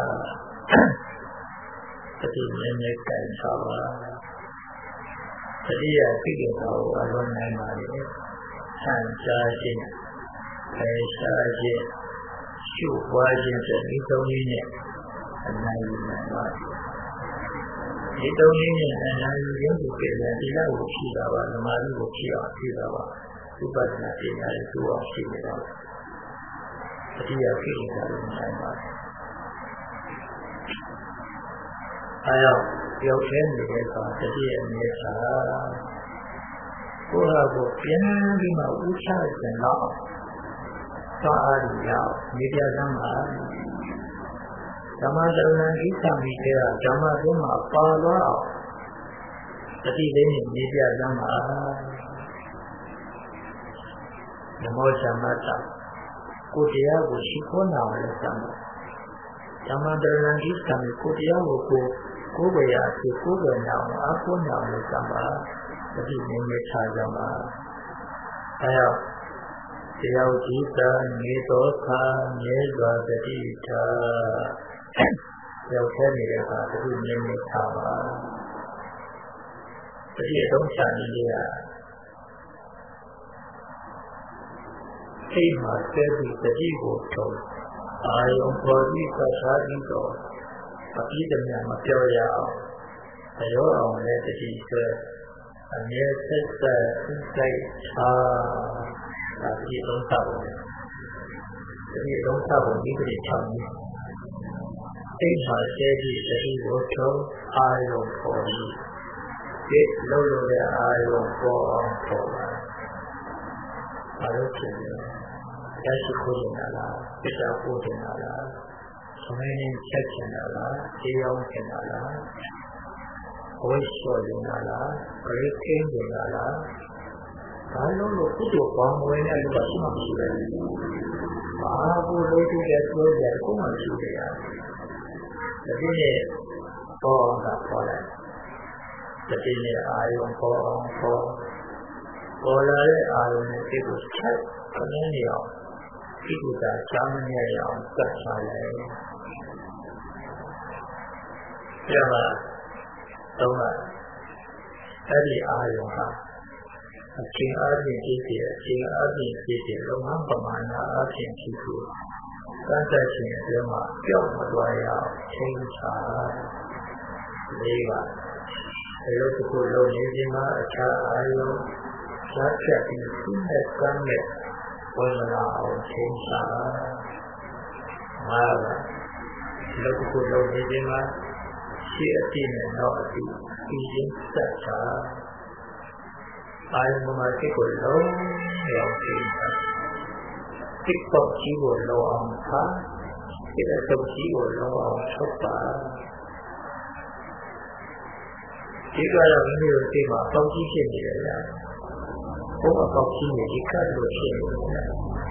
တတိမြင်းမြဲကံပါပါတတိယသိတဲ့ကောင်အလုံးနိုင်ပါလေဆန့်ကြားခြင်းအဲရှားခြင်းရှုပွားခြင်းစတဲ့ဒီသုံးလေးနဲ့အနိုင်ယူနိုင်ပါဒီသုံးလေးနဲ့အနိုင်ယူခြင်းကိုပြည့်တယ်ဒီလောက်ကိုရှိတာပါဓမ္မကြီးကိုရှိအောင်ရှိတာပါဥပဒနာပညာကိုသူ့အောင်ရှိနေတာတတိယကိစ္စလို့နိုင်ပါတယ်အဲတော့ပြောင်းလဲနေတဲ့အခါတတိယအနေစာကိုယ်ဟာကိုပြန်ပြီးမှဥချခြင်းတော့သွားအားရအောင်နေပြသမှာဓမ္မတရဏဣသမိတဲ့ဓမ္မဘုမှာပါသွားအောင်တတိလေးနဲ့နေပြသမှာနမောသမ္မာတကိုတရားကိုရှိခိုးနာဝလို့သမ္မာဓမ္မတရဏဣသမိကိုတရားကိုကိုကိုယ်ဝေယဖြစ်ကိုယ်ဝေနာအောင်အကိုနာလို့သမ္မာတတိနေနေချကြမှာအဲတော့တရားကြည်သာနေတော်ခါမြဲစွာတတိထာရောက်ခဲနေတဲ့အခါတတိနေနေချပါတတိအသုံးချနေရအိမ်မှာဆဲပြီးတတိကိုထုံးအာယုံပေါ်ပြီးသတ်စားပြီးတော့အပြည့်တည်းမပြောရအောင်အရောအောင်လည်းတတိဆွဲအမြဲဆက်ဆက်ဥဆိုင်ထားဒါဒီသုံးသပ်တယ်ဒီသုံးသပ်ကိုဒီပြည့်ချောင်းပြီးအိမ်မှာဆဲပြီးတတိကိုထုံးအာယုံပေါ်ပြီးဒီလုံးလုံးတဲ့အာယုံပေါ်အောင်ပေါ်လာဘာလို့ဖြစ်လဲရရှိခိုးနေတာလားပြစ်တာပို့နေတာလားသမင်းနဲ့ချက်ချင်တာလားခြေရောက်ချင်တာလားဝိရှော်နေတာလားဂရိကင်းနေတာလားဘာလို့လို့ကုသိုလ်ပေါင်းဝင်တဲ့လူကရှိမှမရှိတယ်ဘာလို့လို့ဒီတဲ့ပြောကြကိုမှရှိတယ်ဒါပြည့်နဲ့ပေါ်တာပေါ်လိုက်ဒါပြည့်နဲ့အာယုံပေါ်အောင်ပေါ်ပေါ်လာတဲ့အာယုံနဲ့ဒီကိုချက်ခဏနေအောင်ဒီကုသချမ်းမြေရအောင်သတ်ထားလိုက်ပြပါတော့အဲ့ဒီအာယုံဟာအချင်းအားဖြင့်ဖြစ်ဖြစ်အချင်းအားဖြင့်ဖြစ်ဖြစ်လုံးဝပမာဏအားဖြင့်ဖြစ်ဖြစ်သတ်တတ်ခြင်းအတွင်းမှာကြောက်မသွားရအောင်ချိန်ချာလေးပါအလုပ်တစ်ခုလုပ်နေခြင်းမှာအခြားအာယုံလက်ချက်ပြီးသူ့နဲ့ကမ်းနဲ့ဝင်လာအောင်ချိန်ချာမှာလုပ်တစ်ခုလုပ်နေခြင်းမှာရှိအတိနဲ့တော့အတိဒီရင်ဆက်ချာအာယုံမှာစိတ်ကိုလုံးအောင်ချိန်ချာစိတ်ပေါ်ကြီးကိုလုံးအောင်ထားစိတ်ရဲ့ချုပ်ကြီးကိုလုံးအောင်ထုတ်ပါဒီကတော့မိမိတို့စိတ်မှာပေါက်ကြီးဖြစ်နေတယ်လားဘုရားပေါက်ကြီးနေဒီကတ်လို့ဖြစ်နေတယ်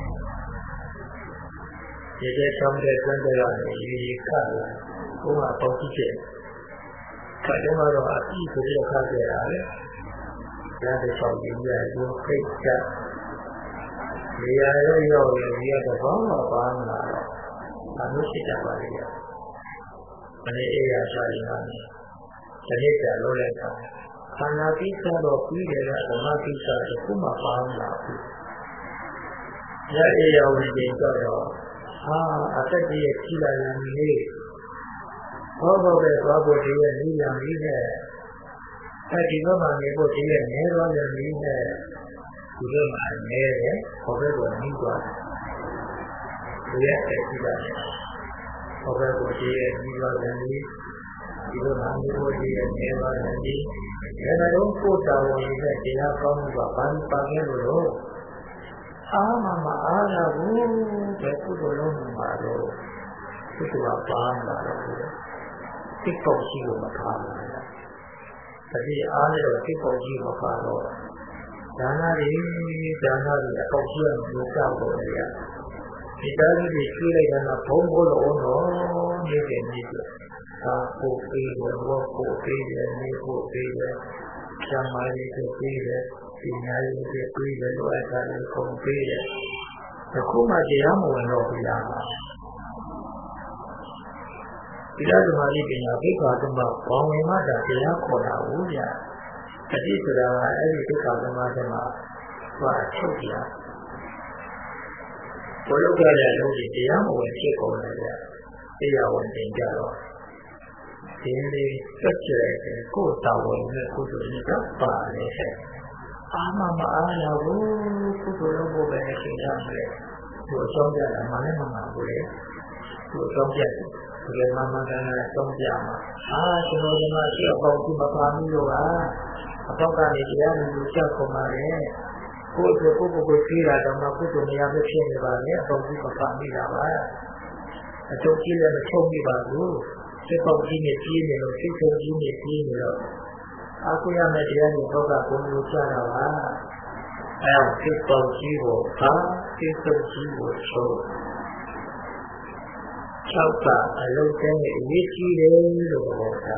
ဒီတဲ့ချောင်းတဲ့စံတဲ့ကနေဒီဒီကတ်လာဘုရားပေါက်ကြီးဖြစ်ခါတော့တော့အပြီးဆိုတဲ့ခါကျရတယ်ရတဲ့ချောင်းကြီးရရုပ်ခိတ်ချနေရာရောရောက်ရင်ဒီကတော့ဘာမှပါမလာတော့အမှုရှိကြပါလေမနေ့အေးရရှာရင်ဒီနေ့ကျလို့လိုက်တာခန္ဓာကိစ္စတော့ပြီးတယ်ကဓမ္မကိစ္စတစ်ခုမှပါမလာဘူး။ရအေယဝိတေကတော့ဟာအသက်ကြီးရဲ့ကြီးလာရင်လေဘောဘောပဲသွားဖို့တည်းရဲ့နေရမီးနဲ့အဲဒီဘက်မှာနေဖို့တည်းရဲ့နေသွားရင်မီးနဲ့ဒီဘက်မှာနေတယ်ဘောဘက်ကိုနှီးသွားတယ်။ဒီရဲ့အဲ့ဒီကဘောဘက်ကိုတည်းရဲ့နှီးသွားရင်မီးဒီလိုမှနေဖို့တည်းရဲ့နေသွားရင်မီးဒါတော့ကိုယ်တော်ဝင်တဲ့တရားကောင်းမှုကဘာလို့ပါခဲ့လို့လဲအာမမအားရဘူးတဲ့ကုသိုလ်လုံးမှာတော့ကုသိုလ်ကပါလာတော့စိတ်ပေါက်ရှိလို့မပါဘူးတတိအားနဲ့တော့စိတ်ပေါက်ရှိမပါတော့ဒါနတွေဒါနတွေအပေါက်ရှိအောင်လုပ်ကြဖို့လေဒီသားလေးတွေကျွေးလိုက်တာကဘုံဘုံလုံးတော့နေတဲ့နေ့ကသာကိုပေးတယ်ဘောကိုပေးတယ်နေကိုပေးတယ်ကျမ်းမာရေးကိုပေးတယ်ဒီညာရေးကိုပေးတယ်လို့အဲ့ဒါကိုခုံပေးတယ်အခုမှတရားမဝင်တော့ဘူးလားဒီလိုဓမ္မလေးပညာဘိက္ခာသမဘောင်ဝင်မှတာတရားခေါ်တာဘူးဗျာတတိဆိုတာအဲ့ဒီဘိက္ခာသမသမသွားအထုတ်ပြဘုလို့ကြတဲ့အလုပ်ကြီးတရားမဝင်ဖြစ်ကုန်တယ်ဗျာတရားဝင်တင်ကြတော့ဒီလေးစက်ကြဲကိုယ်တော်ဝင်တဲ့ကုသိုလ်ကြီးကပါတယ်အာမမအားရဘူးကုသိုလ်လုပ်ဖို့ပဲအချိန်ရမယ်သူအကြောင်းပြတာမှလည်းမမှန်ဘူးလေသူအကြောင်းပြတယ်ဒီလိုမှမှန်တယ်အကြောင်းပြမှာအာကျွန်တော်ဒီမှာရှိအပေါင်းဒီမပါဘူးလို့ကအပေါက်ကနေတရားကိုကြောက်ကုန်ပါလေကိုယ်ကိုကိုယ်ကိုပြေးတာတော့မှကုသိုလ်မရမဖြစ်နေပါလေအပေါင်းဒီမပါမိတာပါအကျိုးကြီးလည်းမချုပ်မိပါဘူးစိတ်ပေါက်ကြီးနဲ့ပြေးနေလို့စိတ်ဆုံးကြီးနဲ့ပြေးနေတော့အခုရမယ့်တရားကိုဘောကဘုံလိုချတာပါအဲစိတ်ပေါက်ကြီးကိုဟာစိတ်ဆုံးကြီးကိုချုပ်၆ကအလုံးကျင်းရဲ့အရေးကြီးတယ်လို့ပြောတာ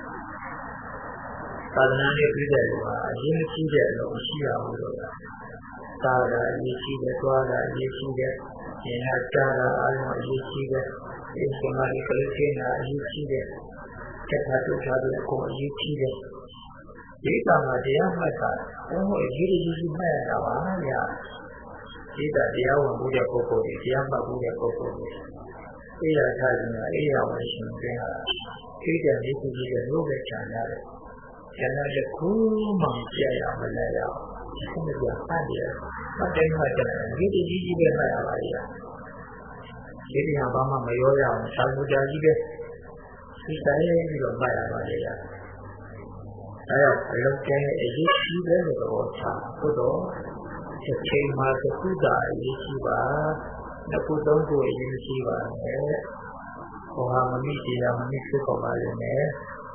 သာသနာ့ရဲ့ပြည်တယ်ကအရေးကြီးတဲ့အလုံးရှိရဘူးလို့သာသာအရေးကြီးတယ်သွားတာအရေးကြီးတယ်ဉာဏ်ကြားတာအလုံးအရေးကြီးတယ်ဒီစမာဓိကလေးကျင်းတာအရေးကြီးတယ်ကျက်တာတို့ထားတဲ့အကုန်အရေးကြီးတယ်ဒီကံမှာတရားမှတ်တာဘုံအရေးကြီးကြီးမှတ်ရတာပါဗျာဒီကတရားဝင်မှုတဲ့ပုဂ္ဂိုလ်တွေတရားမှတ်မှုတဲ့ပုဂ္ဂိုလ်တွေအေးရထားခြင်းကအေးရဝရှင်ခြင်းဟာသိတဲ့ဒီကူကြီးတဲ့လို့ပဲခြံရတယ်ခြံရတဲ့ခုမှကြရမလဲရအောင်ဒီလိုပြဖတ်တယ်ဖတ်တယ်မှတ်တယ်ဒီကြီးကြီးပဲမှတ်ရပါလိမ့်ဒီနေရာဘာမှမရောရအောင်သာမကြကြီးပဲဒီတိုင်းပြီးတော့မှတ်ရပါလိမ့်အဲဒါအလုံးကျင်းအရေးကြီးတယ်လို့ပြောတာသို့တော့ချက်ချင်းမှာသကုတာအရေးကြီးပါနှစ်ခုသုံးခုအရေးကြီးပါနဲ့ဟောဟာမမိတရားမမိဖြစ်ပေါ်ပါလိမ့်မယ်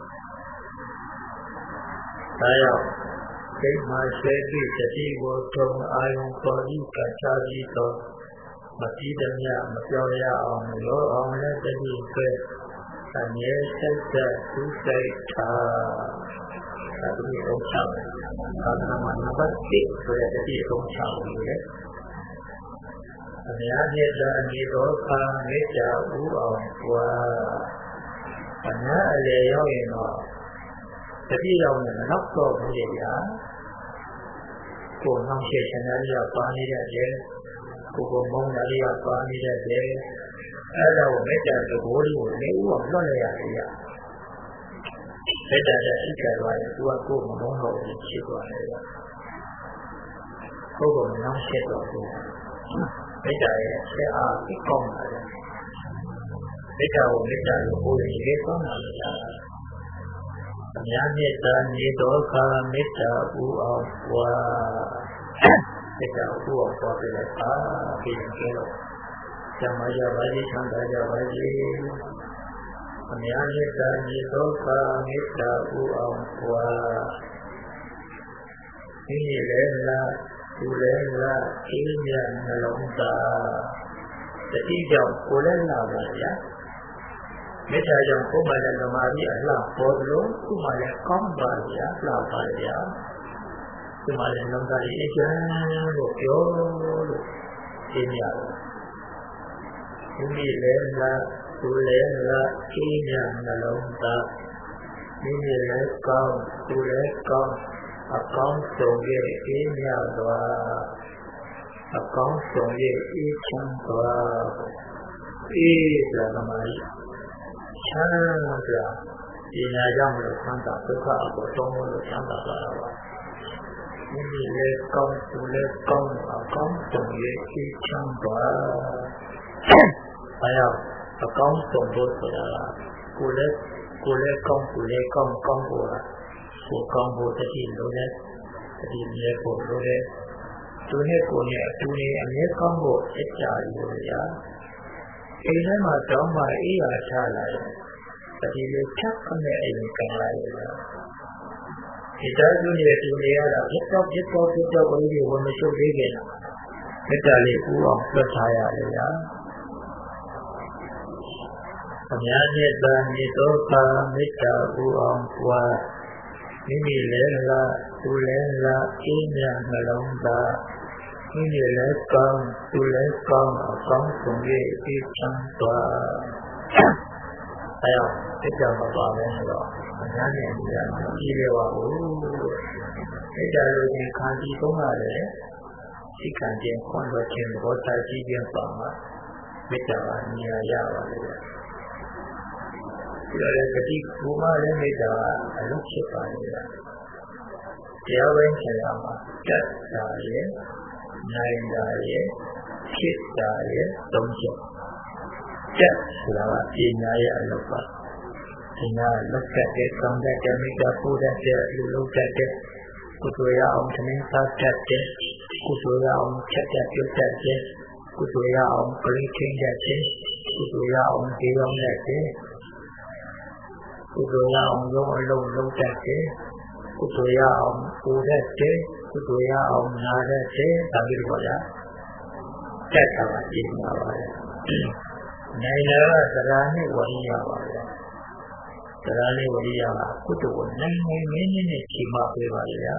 ဒါကြောင့်စိတ်မှာရှဲပြီးတတိကိုထုံအာယုံပေါ်ပြီးကချာပြီးတော့မတိတမြမပြောရအောင်လို့အောင်လည်းတတိပဲအမြဲစိတ်သက်သူစိတ်ထားဒါကိုတော့ချောင်းသာသနာ့မှာနံပါတ်၁ဆိုတဲ့တတိအဆုံးချောင်းလို့လေအများကြီးသာအနေတော်ခါမေတ္တာဥအောင်ကွာအများအလေရောက်ရင်တော့တတိရောက်ရင်နောက်တော့ဘူးလေဗျာကိုယ်နှောင့်ယှက်ခြင်းတွေပါနေတဲ့လေကိုယ်ကမောင်းတာတွေကပါနေတဲ့လေအဲ့ဒါကိုမေတ္တာသဘောလေးကိုလည်းဥအောင်လွတ်လိုက်ရတယ်ဗျာမေတ္တာနဲ့ရှိကြသွားရင်သူကကိုယ်မမောင်းတော့ဘူးဖြစ်သွားတယ်ဗျာကိုယ်ကမနှောင့်ယှက်တော့ဘူးမေတ္တာရဲ့ဆက်အားသိကောင်းတာလေမေတ္တာကိုမေတ္တာလို့ကိုယ်ရည်လေးကောင်းတာလေအများမေတ္တာနေတော့ခါမေတ္တာဥအောင်ဝါမေတ္တာဥအောင်ဝါပြလိုက်ပါပြီးရင်တော့ကျမ်းမာကြပါစေချမ်းသာကြပါစေအများမေတ္တာနေတော့ခါမေတ္တာဥအောင်ဝါဒီလည်းလားသူလည်းလားအင်းမြတ်နှလုံးသားတတိကြောင့်ကိုလည်းလာပါဗျာမေတ္တာကြောင့်ကိုယ်မှလည်းဓမ္မကြီးအလှပေါ်သလိုသူ့မှလည်းကောင်းပါဗျာလှပါဗျာသူ့မှလည်းလုံးသားကြီးအကျဉ်းလို့ပြောလို့ရှင်းရတယ်ဒီလည်းလားသူလည်းလားအင်းမြတ်နှလုံးသားတမိမိလည်းကောင်းသူလည်းကောင်းအကောင်းဆုံးရဲ့အေးမြသွားအကောင်းဆုံးရဲ့အေးချမ်းသွားအေးဆိုတာကမှချမ်းဆိုတာဒီနာကြောင့်လို့ဆန္ဒဒုက္ခအပေါ်တုံးလို့ဆန္ဒပါတာပါမိမိလည်းကောင်းသူလည်းကောင်းအကောင်းဆုံးရဲ့အေးချမ်းသွားအဲဒါအကောင်းဆုံးလို့ဆိုတာကိုယ်လည်းကိုယ်လည်းကောင်းသူလည်းကောင်းကောင်းဖို့လားကိုကောင်းဖို့တတိလိုလဲတတိမြဲဖို့လိုလဲသူနဲ့ကိုယ်နဲ့အတူနဲ့အမြဲကောင်းဖို့အကြရလို့ရအိမ်ထဲမှာတောင်းမှအေးရချလာတယ်တတိလေးချက်နဲ့အိမ်ကန်လာတယ်ဒီသားစုနဲ့တူနေရတာပြတ်တော့ပြတ်တော့ပြတ်တော့ဘယ်လိုဝင်မရှုပ်သေးခင်မေတ္တာလေးဥအောင်ပြတ်ထားရတယ်ညာအများနဲ့တန်ဒီတော့ပါမေတ္တာဥအောင်ပွားမိမိလည်းလားသူလည်းလားအေးမြနှလုံးသားမိမိလည်းကောင်းသူလည်းကောင်းအကောင်းဆုံးရဲ့အေးချမ်းသွားအဲဒါစိတ်ကြမပါပဲဆိုတော့အများနဲ့ကြည့်ရပါဘူးစိတ်ကြလို့ဒီခန္တီသုံးရတယ်စိတ်ခံခြင်းခွန်လွှတ်ခြင်းဘောဓာကြီးခြင်းပါမှာမေတ္တာကနေရာရပါလေဒီလိုတတိဘုမလည်းမေတ္တာအလုပ်ဖြစ်ပါလေတရားဝင်ဆရာမှာတတ်တာရဲ့နိုင်တာရဲ့ဖြစ်တာရဲ့သုံးချက်တတ်ဆိုတာကပညာရဲ့အလုပ်ပါပညာလောက်ကတဲ့ကောင်းတဲ့မေတ္တာပို့တဲ့လူလုံးတဲ့ကုသိုလ်ရအောင်သမင်းစားတတ်တဲ့ကုသိုလ်ရအောင်ချက်တဲ့ပြုတ်တဲ့ကုသိုလ်ရအောင်ပရိချင်းတဲ့ကုသိုလ်ရအောင်ဒီအောင်တဲ့ကုသိုလ်ရအောင်လုံးအလုံးလုံးတတ်တဲ့ကုသိုလ်ရအောင်ပူတတ်တဲ့ကုသိုလ်ရအောင်နာတတ်တဲ့ဒါပြီးတော့ဗျာတက်တာပါပြင်ပါပါလေနိုင်တာကသရာနဲ့ဝရိယပါဗျာသရာနဲ့ဝရိယကကုသိုလ်ကိုနိုင်နိုင်မင်းနဲ့ချိန်မပေးပါလေဗျာ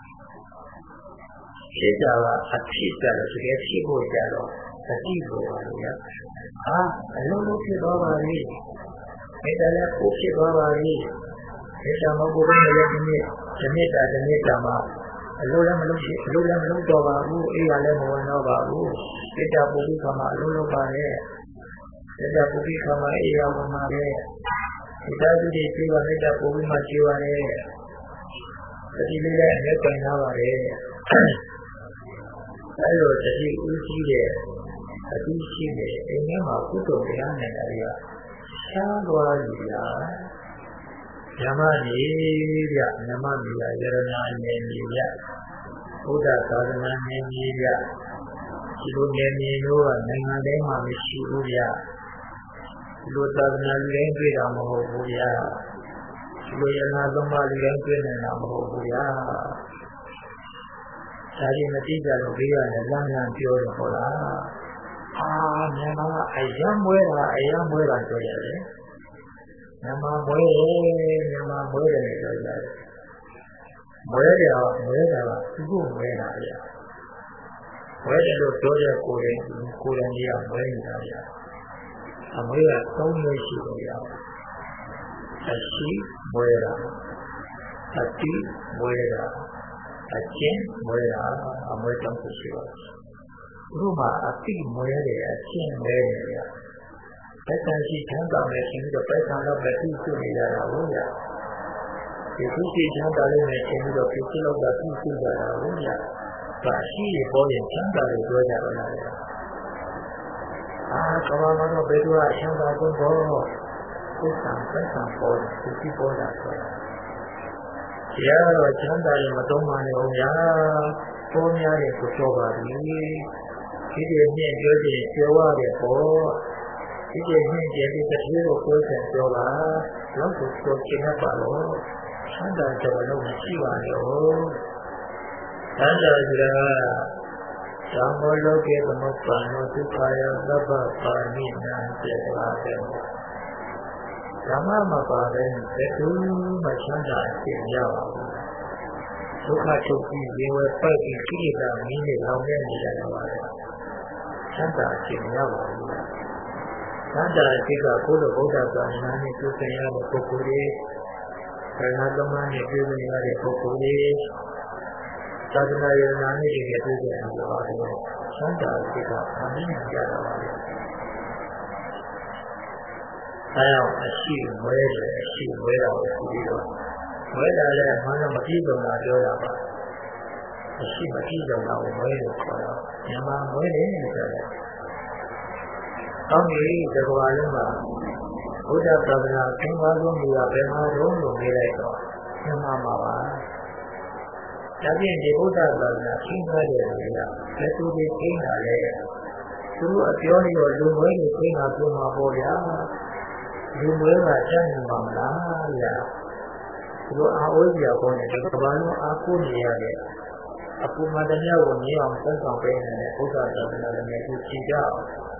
ဖြစ်တာကအဖြစ်ကြတော့တကယ်ဖြစ်ဖို့ကြတော့သတိလိုပါလေဗျာဟာအလုံးလုံးဖြစ်သွားပါလေမေတ္တာလည်းပို့ဖြစ်သွားပါလေမေတ္တာမဟုတ်ဘူးလည်းဒီနေ့ဒီနေ့တာဒီနေ့တာမှာအလိုလည်းမလုပ်ရှိအလိုလည်းမလုပ်တော့ပါဘူးအေးရလည်းမဝင်တော့ပါဘူးမေတ္တာပို့ပြီးခါမှအလိုလုပ်ပါလေမေတ္တာပို့ပြီးခါမှအေးရဝင်ပါလေဒီသားစုတွေပြေးပါမေတ္တာပို့ပြီးမှကျေးပါလေတတိလေးလည်းအမြဲတမ်းထားပါလေအဲလိုတတိဦးကြီးတဲ့အတူရှိတဲ့အိမ်ထဲမှာကုသိုလ်တရားနဲ့တရားရှားသွားပြီလားဓမ္မနေပြဓမ္မနေရယရနာနေနေပြဘုဒ္ဓသာသနာနေနေပြဒီလိုနေနေလို့ကနိုင်ငံတိုင်းမှာမရှိဘူးဗျာဒီလိုသာသနာလူတိုင်းတွေ့တာမဟုတ်ဘူးဗျာဒီလိုယရနာသုံးပါးလူတိုင်းတွေ့နေတာမဟုတ်ဘူးဗျာဒါကြီးမသိကြလို့ဘေးရတယ်လမ်းလမ်းပြောတယ်ဟောလားအာမြန်မာကအယံမွဲတာအယံမွဲတာပြောရတယ်မြန်မာမွဲတယ်မြန်မာမွဲတယ်ပြောရတယ်မွဲတယ်မွဲတာကသူ့ကိုမွဲတာဗျာမွဲတယ်လို့ပြောတဲ့ကိုယ်ရင်ကိုယ်ရင်ကြီးကမွဲနေတာဗျာအမွဲကသုံးမျိုးရှိတယ်ဗျာအရှိမွဲတာအတိမွဲတာအချင်းမွဲတာအမွဲတောင်းရှိပါတယ်ဘုရားအတိမွဲတယ်အချင်းမွဲတယ်ဗျာပက္ခရှိချမ်းသာမယ်ရှင်ပြီးတော့ပက္ခတော့ပဲသူ့စုနေရတာဟုတ်လားဒီသူ့ရှိချမ်းသာလေးနဲ့ရှင်ပြီးတော့ပြည့်စုံတော့သူ့စုကြတာဟုတ်လားဒါရှိရပေါ်ရင်ချမ်းသာလို့ပြောကြတော့လားအာကဘာမတော့ဘယ်သူကချမ်းသာကုန်တော့ကိုယ်ကပက္ခပေါ်သူကြည့်ပေါ်တာဆိုတရားတော့ချမ်းသာရင်မတော်မှန်ဘူးဗျာပေါ်များတယ်ကိုပြောပါပြီဒီဒီမြင့်ပြောချင်ပြောရတယ်ပေါ့ဒီကျင့်ကျင့်ဒီတစ်ပြေကိုကိုယ်ဆင်ပြောပါလောက်ကိုပြောချင်ပါတော့ဆန္ဒကြလို့မရှိပါဘူးဆန္ဒဆိုတာသံဃောလောကေသမုပ္ပါနောဒုက္ခယသဗ္ဗပါဏိနံစေတာတဲ့ဓမ္မမပါတဲ့ဘယ်သူမှဆန္ဒအဖြစ်မရပါဘူးဒုက္ခချုပ်ပြီးရေဝဲပိုက်ပြီးကိလေသာမင်းတွေလောင်နေနေကြတာပါပဲဆန္ဒအဖြစ်မရပါဘူးသတ္တအတိကကိုယ်တော်ဗုဒ္ဓသာသနာနဲ့ပြုသင်ရတဲ့ပုဂ္ဂိုလ်တွေနာသုံးပါးနဲ့ပြည့်စုံရတဲ့ပုဂ္ဂိုလ်တွေသာသနာ့ယန္တာနဲ့တကယ်ပြည့်စုံအောင်ပါတော့သံသာစိတ်ကအမြင်ကြတာပါလေအဲအောင်အရှိဝဲတယ်အရှိဝဲတာကိုပြီးတော့ဝဲတာလည်းဘာလို့မပြည့်စုံတာပြောတာပါအရှိမပြည့်စုံတာကိုဝဲလို့ခေါ်တော့မြန်မာဝဲတယ်လို့ပြောတယ်အောင်းကြီးတကွာလုံးမှာဘုရားသာသနာသင်္ဘာဆုံးမျိုးကဘယ်မှာတော့လို့မေးလိုက်တော့မြန်မာမှာပါဒါဖြင့်ဒီဘုရားသာသနာသင်္ဘာတဲ့လူကလက်သူတွေသိနေတာလေသူတို့အပြောနေတော့လူမွေးတွေသိနေတာပြောမှာပေါ့ဗျာလူမွေးကတတ်နေမှာမလားဗျာသူတို့အာဝိဇ္ဇာကောနဲ့ဒီကဘာလို့အာကိုနေရလဲအပူမတည်းကိုမြင်အောင်ဆက်ဆောင်ပေးနေတဲ့ဘုရားသာသနာလည်းကိုကြည့်ကြအောင်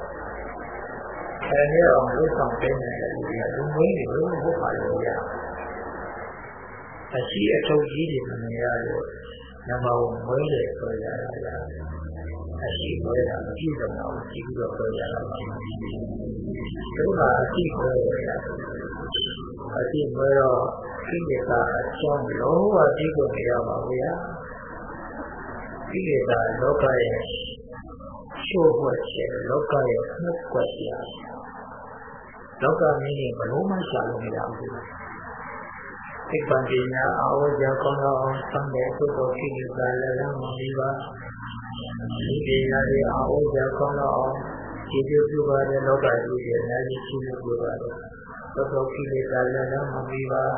အဲဒီအောင်လို့ဆောင်ပေးနေတဲ့လူတွေကလူမွေးတွေလို့ဘုရားလို့ရအရှိအထုပ်ကြီးတွေမရလို့နံပါတ်မွေးတယ်ဆိုရတာလားအရှိမွေးတာမကြည့်တော့ဘူးကြည့်ပြီးတော့ပြောရတာပါသူကအရှိမွေးရအရှိမွေးတော့ကိလေသာအကြောင်းလုံးဝကြည့်လို့မရပါဘူးဗျာကိလေသာလောကရဲ့ရှိုးဝှက်ချက်လောကရဲ့နှုတ်ကွက်ရလောကမင်းကြီးဘလို့မှရှာလို့မရဘူးသိပ္ပံပညာအာဝဇ္ဇကောင်းအောင်သံတဲ့သို့တော်ကိလေသာလည်းလမ်းမပြီးပါဒီပညာတွေအာဝဇ္ဇကောင်းအောင်ခြေပြုပြုပါတဲ့လောကကြီးရဲ့အများကြီးရှိလို့ပြောပါတယ်သို့တော်ကိလေသာလည်းလမ်းမပြီးပါ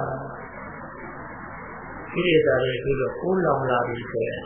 ကိလေသာတွေပြီးတော့ကိုးလောင်လာပြီးဆိုရင်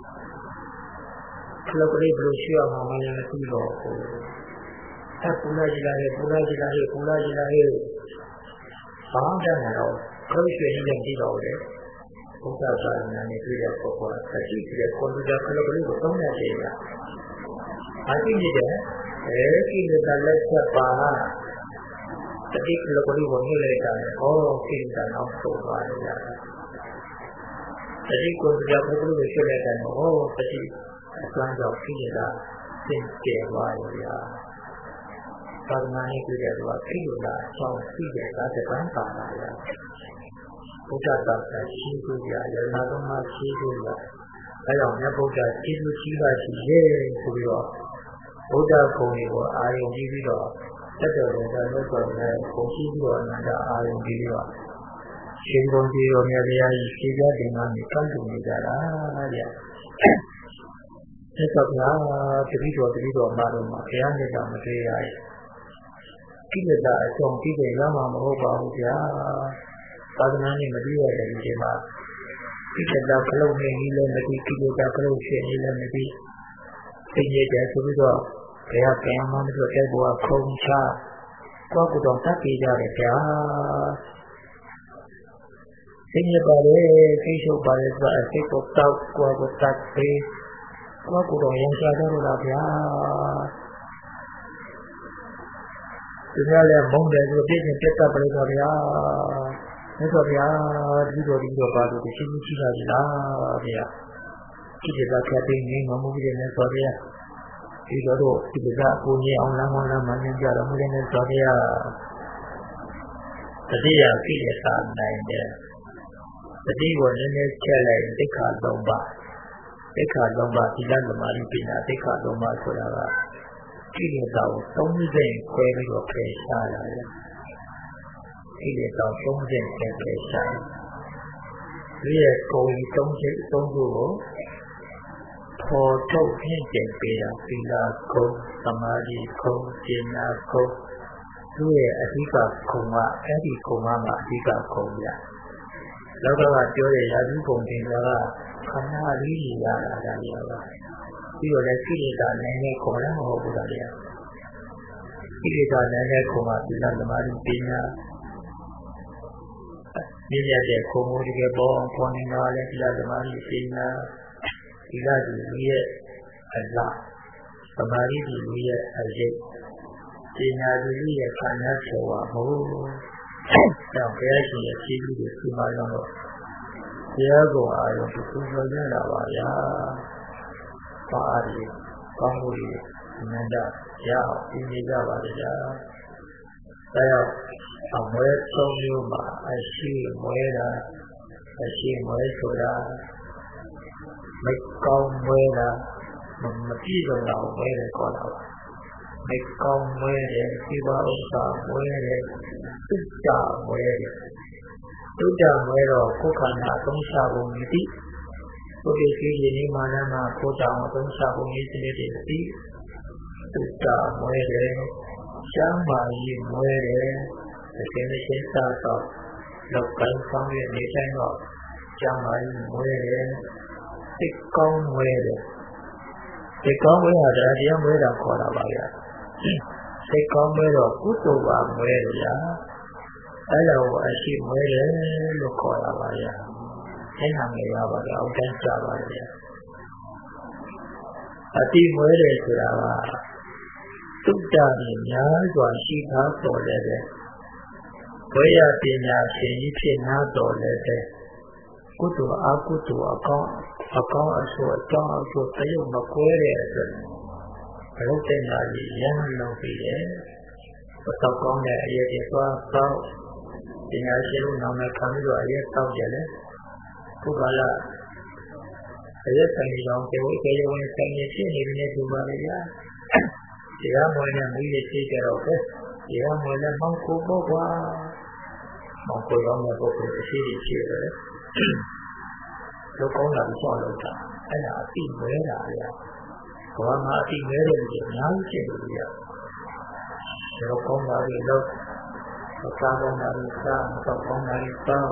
ခလုတ်ကလေးဘယ်လိုရှိအောင်မှလည်းမသိတော့ဘူးအဲပူလာကြည့်လာတယ်ပူလာကြည့်လာတယ်ပူလာကြည့်လာတယ်ဘာမှတတ်နေတော့ခလုတ်ရွှေကြီးလည်းကြည့်တော့တယ်ဘုရားသာသနာနဲ့တွေ့တဲ့ပုဂ္ဂိုလ်ကသိကြည့်တဲ့ကွန်ပျူတာခလုတ်ကလေးကိုသုံးနေတယ်ဗျာအသိကြည့်တယ်အဲဒီလိုတလက်ချက်ပါတတိခလုတ်ကလေးကိုနှိမ့်လိုက်တာလေဟောကိစ္စတော့ဆိုပါတယ်ဗျာတတိကွန်ပျူတာခလုတ်ကလေးကိုရွှေ့လိုက်တယ်ဟောတတိအစွမ်းကြောင့်ကိလေသာသင်ကျဲသွားရဗျာသာသနာ့ရေးကြည့်တဲ့သူကကိလေသာအကြောင်းသိတဲ့သာသနာ့ပါလာဗျာဘုရားသာသနာရှိခိုးကြရနာတော်မှာရှိခိုးကြအဲကြောင့်မြတ်ဗုဒ္ဓကျေးဇူးကြီးပါရှိရဲ့ဆိုပြီးတော့ဘုရားကုံတွေကိုအာရုံကြည့်ပြီးတော့တက်တော်တော်တော်လို့ဆိုရင်ကိုရှိပြီးတော့အနန္တအာရုံကြည့်ပြီးတော့ရှင်ကုန်ကြီးတော်မြတ်တရားကြီးရှင်းပြတင်မှနေတောင်းတနေကြတာဗျာသက်တော်ဗျာတတိတော်တတိတော်မှာတော့ဘုရားမြတ်တာမသေးရရဲ့ကိလေသာအကြောင်းကြည့်ကြရမှာမဟုတ်ပါဘူးဗျာသာသနာ့နဲ့မပြီးရတဲ့ဒီမှာကိလေသာခလုတ်နေကြီးလည်းမပြီးကိလေသာခလုတ်ရှင်ကြီးလည်းမပြီးသိရတဲ့ဆိုပြီးတော့ဘုရားပြန်မှမလို့တဲ့ဘောကခုံချကိုယ့်ကိုယ်တော်တတ်ကြရတယ်ဗျာသိရပါလေသိချုပ်ပါလေဆိုအစိတ်ကိုတောက်ကိုယ့်ကိုယ်တတ်ပြီးကိုယ့်ကိုယ်တော်ရင်ရှာတော့လားဗျာဒီကလည်းမုန်းတယ်ဆိုပြည့်စုံပြတ်တတ်ပါလေတော့ဗျာမြတ်စွာဘုရားဒီလိုဒီလိုပါလို့ရှင်းရှင်းကြည့်လားဗျာဒီကကတည်းကနေမမှုပြည့်နေဆိုဗျာဒီလိုတော့ဒီကကိုကြီးအောင်လမ်းမလမ်းမမြင်ကြတော့မှုနေဆိုဗျာတတိယကိလေသာနိုင်တယ်တတိကိုနည်းနည်းချက်လိုက်သိက္ခာသုံးပါးသိက္ခာသုံးပါးသီလသမာဓိပညာသိက္ခာသုံးပါးဆိုတာကကိလေသာကိုသုံးစိတ်ခွဲပြီးတော့ဖယ်ရှားရတယ်ကိလေသာသုံးစိတ်ဖယ်ရှားဒီရဲ့ကိုယ်သုံးစိတ်သုံးခုကိုပေါ်ထုတ်ဖြင့်ကျင်ပေးတာသီလကုံသမာဓိကုံပညာကုံသူရဲ့အဓိကကုံကအဲ့ဒီကုံကမှအဓိကကုံရလောကကပြောတဲ့ရာဇဝကုံတင်တာကခန္ဓာလေးကြီးရတာဒါမျိုးပါပြီးတော့လည်းကိလေသာနဲ့နဲ့ခေါ်တာမဟုတ်ဘူးလားဗျာကိလေသာနဲ့နဲ့ခေါ်မှသီလသမာဓိပညာမြင့်မြတ်တဲ့ခုံမိုးတကယ်ပေါ်အောင်ခေါ်နေတာလည်းသီလသမာဓိပညာသီလဒီလူရဲ့အလားသမာဓိဒီလူရဲ့အရေးပညာဒီလူရဲ့ခန္ဓာဆိုပါဘူးကြောင့်ဘုရားရှင်ရဲ့ရှိပြီးဒီစီမံလုံးတော့ဘုရားကိုအာရုံပြုပြောကြတာပါဗျာပါအားကြီးကောင်းမှုကြီးအနန္တရအောင်ပြည့်နေကြပါလေဗျာဒါကြောင့်အမွဲသုံးမျိုးမှာအရှိမွဲတာအရှိမွဲဆိုတာမကောင်းမွဲတာမပြည့်စုံတာမွဲတယ်ခေါ်တာပါမကောင်းမွဲတယ်ဒီပါဥစ္စာမွဲတယ်တုတ္တမွဲတယ်တုတ္တမွဲတော့ကိုယ်ခန္ဓာအသုံးချဖို့မသိဘုဒ္ဓရှိရင်းမာနမှာကိုယ်တောင်အသုံးချဖို့မသိတဲ့သိတုတ္တမွဲတယ်ကျမ်းမာရေးမွဲတယ်အရှင်အရှင်သာတော့လောက်ကိုင်းဆောင်ရဲ့နေတိုင်းတော့ကျမ်းမာရေးမွဲတယ်စိတ်ကောင်းမွဲတယ်စိတ်ကောင်းမွဲတာတရားမွဲတာခေါ်တာပါဗျာစိတ်ကောင်းမွဲတော့ကုသိုလ်ပါမွဲတယ်ဗျာအဲ့ဒါကိုအရှိမွဲတယ်လို့ခေါ်တာပါဗျာအဲ့ဒါမျိုးရပါဗျာအောက်တန်းကြပါဗျာအတိမွဲတယ်ဆိုတာကသုတ္တမြများစွာရှိသားတော်လည်းပဲဝိရပညာရှင်ကြီးဖြစ်နာတော်လည်းပဲကုသိုလ်အကုသိုလ်အကောင်းအကောင်းအဆိုးအကြောင်းအဆိုးတရုပ်မကွဲတဲ့အတွက်ဘုရားတင်လာပြီးရမ်းလို့ပြီးတယ်။ဘတော်ကောင်းတဲ့အရေးတွေသွားတော့ပညာရှင်တို့နာမည်ခံပြီးတော့အရေးတောက်ကြတယ်။ခုကလာအရေးဆိုင်ကြောင်းကိုကျေဝင်ဆိုင်ရဖြစ်နေတဲ့ဒီပါလေရာ။တရားမဝင်တဲ့မိရရှိကြတော့ပဲ။တရားမဝင်တဲ့မောင်ကိုပေါ့ကွာ။မောင်ကိုရောင်းတဲ့ပုဂ္ဂိုလ်အရှိရှိရှိတယ်။လောကောင်းတာကြောက်လို့တာအဲ့ဒါအတိမွဲတာလေဘာမှအတိမွဲတဲ့လူတွေအများကြီးရှိတယ်ဗျာလောကောင်းတာတွေလို့စားကောင်းတာတွေစားတော့ကောင်းတာတွေစား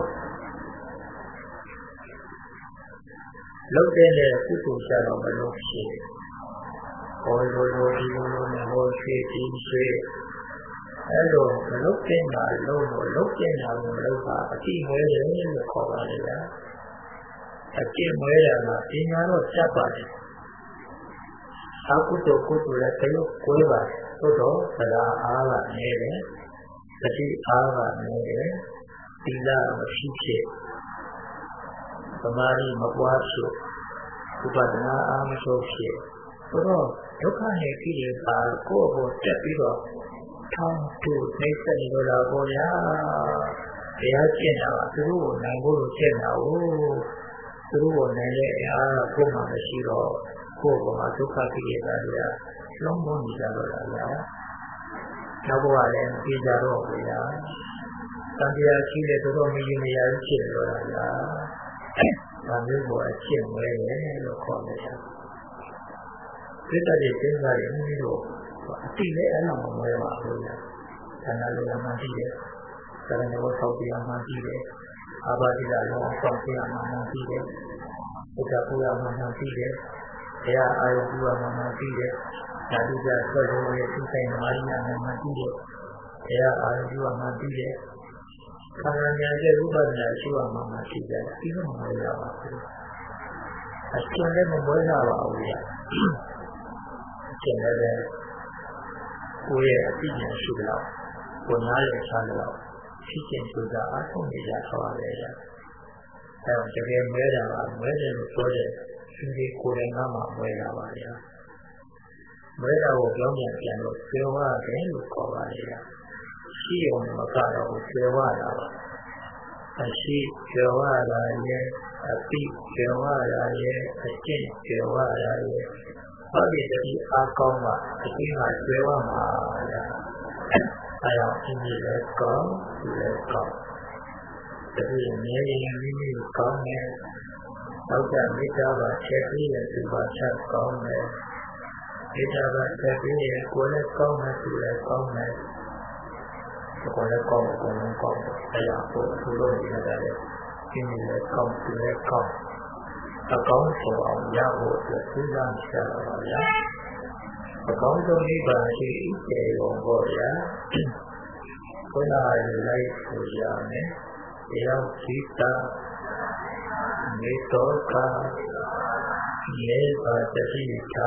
လုပ်တဲ့ကုသိုလ်ကြတော့မလုပ်ရှိဟောလိုလိုဒီလိုလိုနဲ့ဟောရှိဒီရှိအဲ့လိုမလုပ်တဲ့မှာလုံးလို့လုပ်တဲ့မှာမလုပ်တာအတိမွဲတယ်လို့ခေါ်ပါလေဗျာအကျင့်မွဲတာကပညာတော့စပ်ပါတယ်။အကုသိုလ်ကုသိုလ်လည်းတရုပ်ကိုယ်ပါသို့တော့သဒ္ဒါအားကနေတယ်။တတိအားကနေတယ်။သီလမရှိဖြစ်သမာဓိမပွားဖြစ်ဥပဒနာအားမဆိုးဖြစ်သို့တော့ဒုက္ခနဲ့ကိလေသာကိုယ့်အပေါ်တက်ပြီးတော့ထောင်းတူနှိမ့်ဆက်နေလို့လာပေါ်ဗျာ။တရားကျင့်တာကသူတို့ကိုနိုင်ဖို့လို့ကျင့်တာကိုသူတို့ကိုနိုင်တဲ့အားကိုမှမရှိတော့ကိုယ်ကဒုက္ခကိလေသာတွေကလုံးဝနေကြတော့တာဗျာနောက်ဘဝလည်းပြေကြတော့ဗျာတန်တရားရှိတဲ့တော်တော်မကြီးမရဘူးဖြစ်လို့တာဗျာဒါမျိုးကိုအရှင်းဝဲတယ်လို့ခေါ်တယ်ဗျာပြစ်တဲ့သင်္ခါရမျိုးတို့အတိလည်းအဲ့လိုမဝဲပါဘူးဗျာဌာနလိုမှရှိတယ်သရဏေဝသောက်တရားမှရှိတယ်အာဘာတိကလောဆောင်ပြရမှာမှရှိတယ်ဘုရားပူရမှာမှရှိတယ်တရားအာရုံပူရမှာမှရှိတယ်ဓာတုကြဆွဲလို့ရဲ့သူဆိုင်မာရိယာမှာမှရှိတယ်တရားအာရုံပူရမှာရှိတယ်ခန္ဓာဉာဏ်ရဲ့ဥပဒနာရှိရမှာမှရှိတယ်ဒီလိုမလို့ရပါဘူးအရှင်လည်းမဝဲရပါဘူးဗျာအရှင်လည်းကိုယ့်ရဲ့အသိဉာဏ်ရှိကြတော့ကိုယ်နားလည်ထားကြတော့ရှိခြင်းဆိုတာအဆုံးနေကြတော့တယ်ဗျာအဲတော့တကယ်မဲတာကမဲတယ်လို့ပြောတဲ့သူတွေကိုယ်တိုင်ကမှမဲတာပါဗျာမဲတာကိုပြောင်းပြန်ပြန်လို့ပြောရတယ်လို့ခေါ်ပါလေဗျာရှိုံမကတော့ပြောရတာပါအရှိပြောရတာရဲ့အပိပြောရတာရဲ့အကျင့်ပြောရတာရဲ့ဟောဒီတတိအားကောင်းမှအကျင့်ကပြောရမှာဗျာအဲတော့ဒီလည်းကောင်းဒီလည်းကောင်းတတိယမြဲရင်မိမိကောင်းတယ်နောက်ကြမိစ္ဆာပါချက်ပြီးတဲ့သူပါချက်ကောင်းတယ်မိစ္ဆာပါချက်ပြီးတဲ့ကိုယ်လည်းကောင်းတယ်သူလည်းကောင်းတယ်ကိုယ်လည်းကောင်းကိုယ်လည်းကောင်းအဲဒါကိုသူတို့ရတဲ့ဒီနေ့လည်းကောင်းသူလည်းကောင်းအကောင်းဆုံးအောင်ရဖို့အတွက်စဉ်းစားကြရပါဗျာအကောင်းဆုံးနိဗ္ဗာန်ရှိတဲ့ဘုံပေါ့ဗျာဘုရားလိုက်ဆိုရမယ်တရားသိတာမေတ္တာနေပါတတိတာ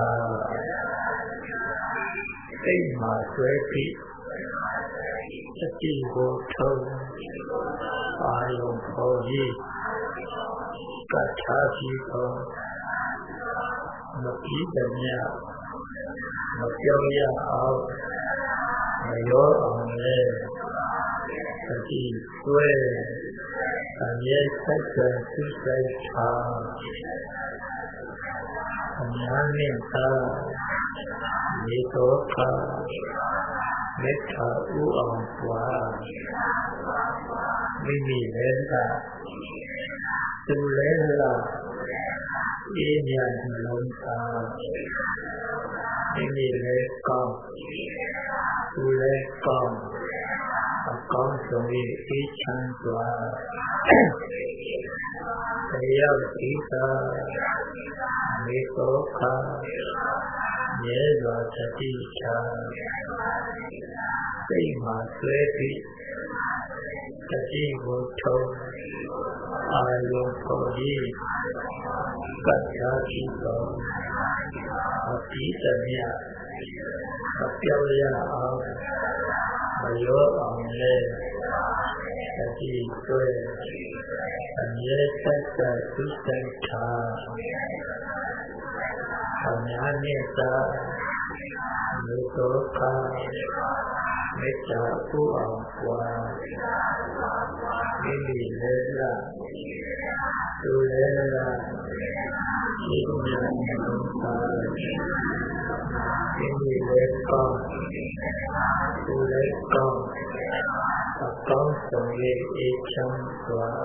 စိတ်မှာဆွဲပြီးစတိကိုထုံးအာယုံပေါ်ကြီးကထာပြီးတော့မပြီးတဲ့မြတ်မပြောရအောင်မရောအောင်လဲတိဆွဲအမြဲစိုက်ကြံသူစိုက်ပါအများနဲ့သာမြေတော်ခါမေတ္တာဥအောင်ပွားမိမိလည်းသာသူလည်းသာအေးမြနှလုံးသားမိမိလည်းကောင်းသူလည်းကောင်းအကောင်းဆုံး၏အေးချမ်းစွာတရားဤသာမေတောခာမြဲစွာတတိချာစိတ်မှာဆွဲပြီးတတိကိုထုံးအာယုပေါ်ပြီးကတ္တာရှိသောအတိတမြတ်အပြောင်းရအောင်မရောအောင်လဲတတိဆွဲအမြဲတတ်တတ်သူစိတ်ထားအများနဲ့သာမေတ္တာကမေတ္တာပူအောင်ပွားမိမိလည်းလားသူလည်းလားဒီလိုမျိုးသာမိမိလည်းကောင်းသူလည်းကောင်းအကောင်းဆုံးရဲ့အေးချမ်းစွာ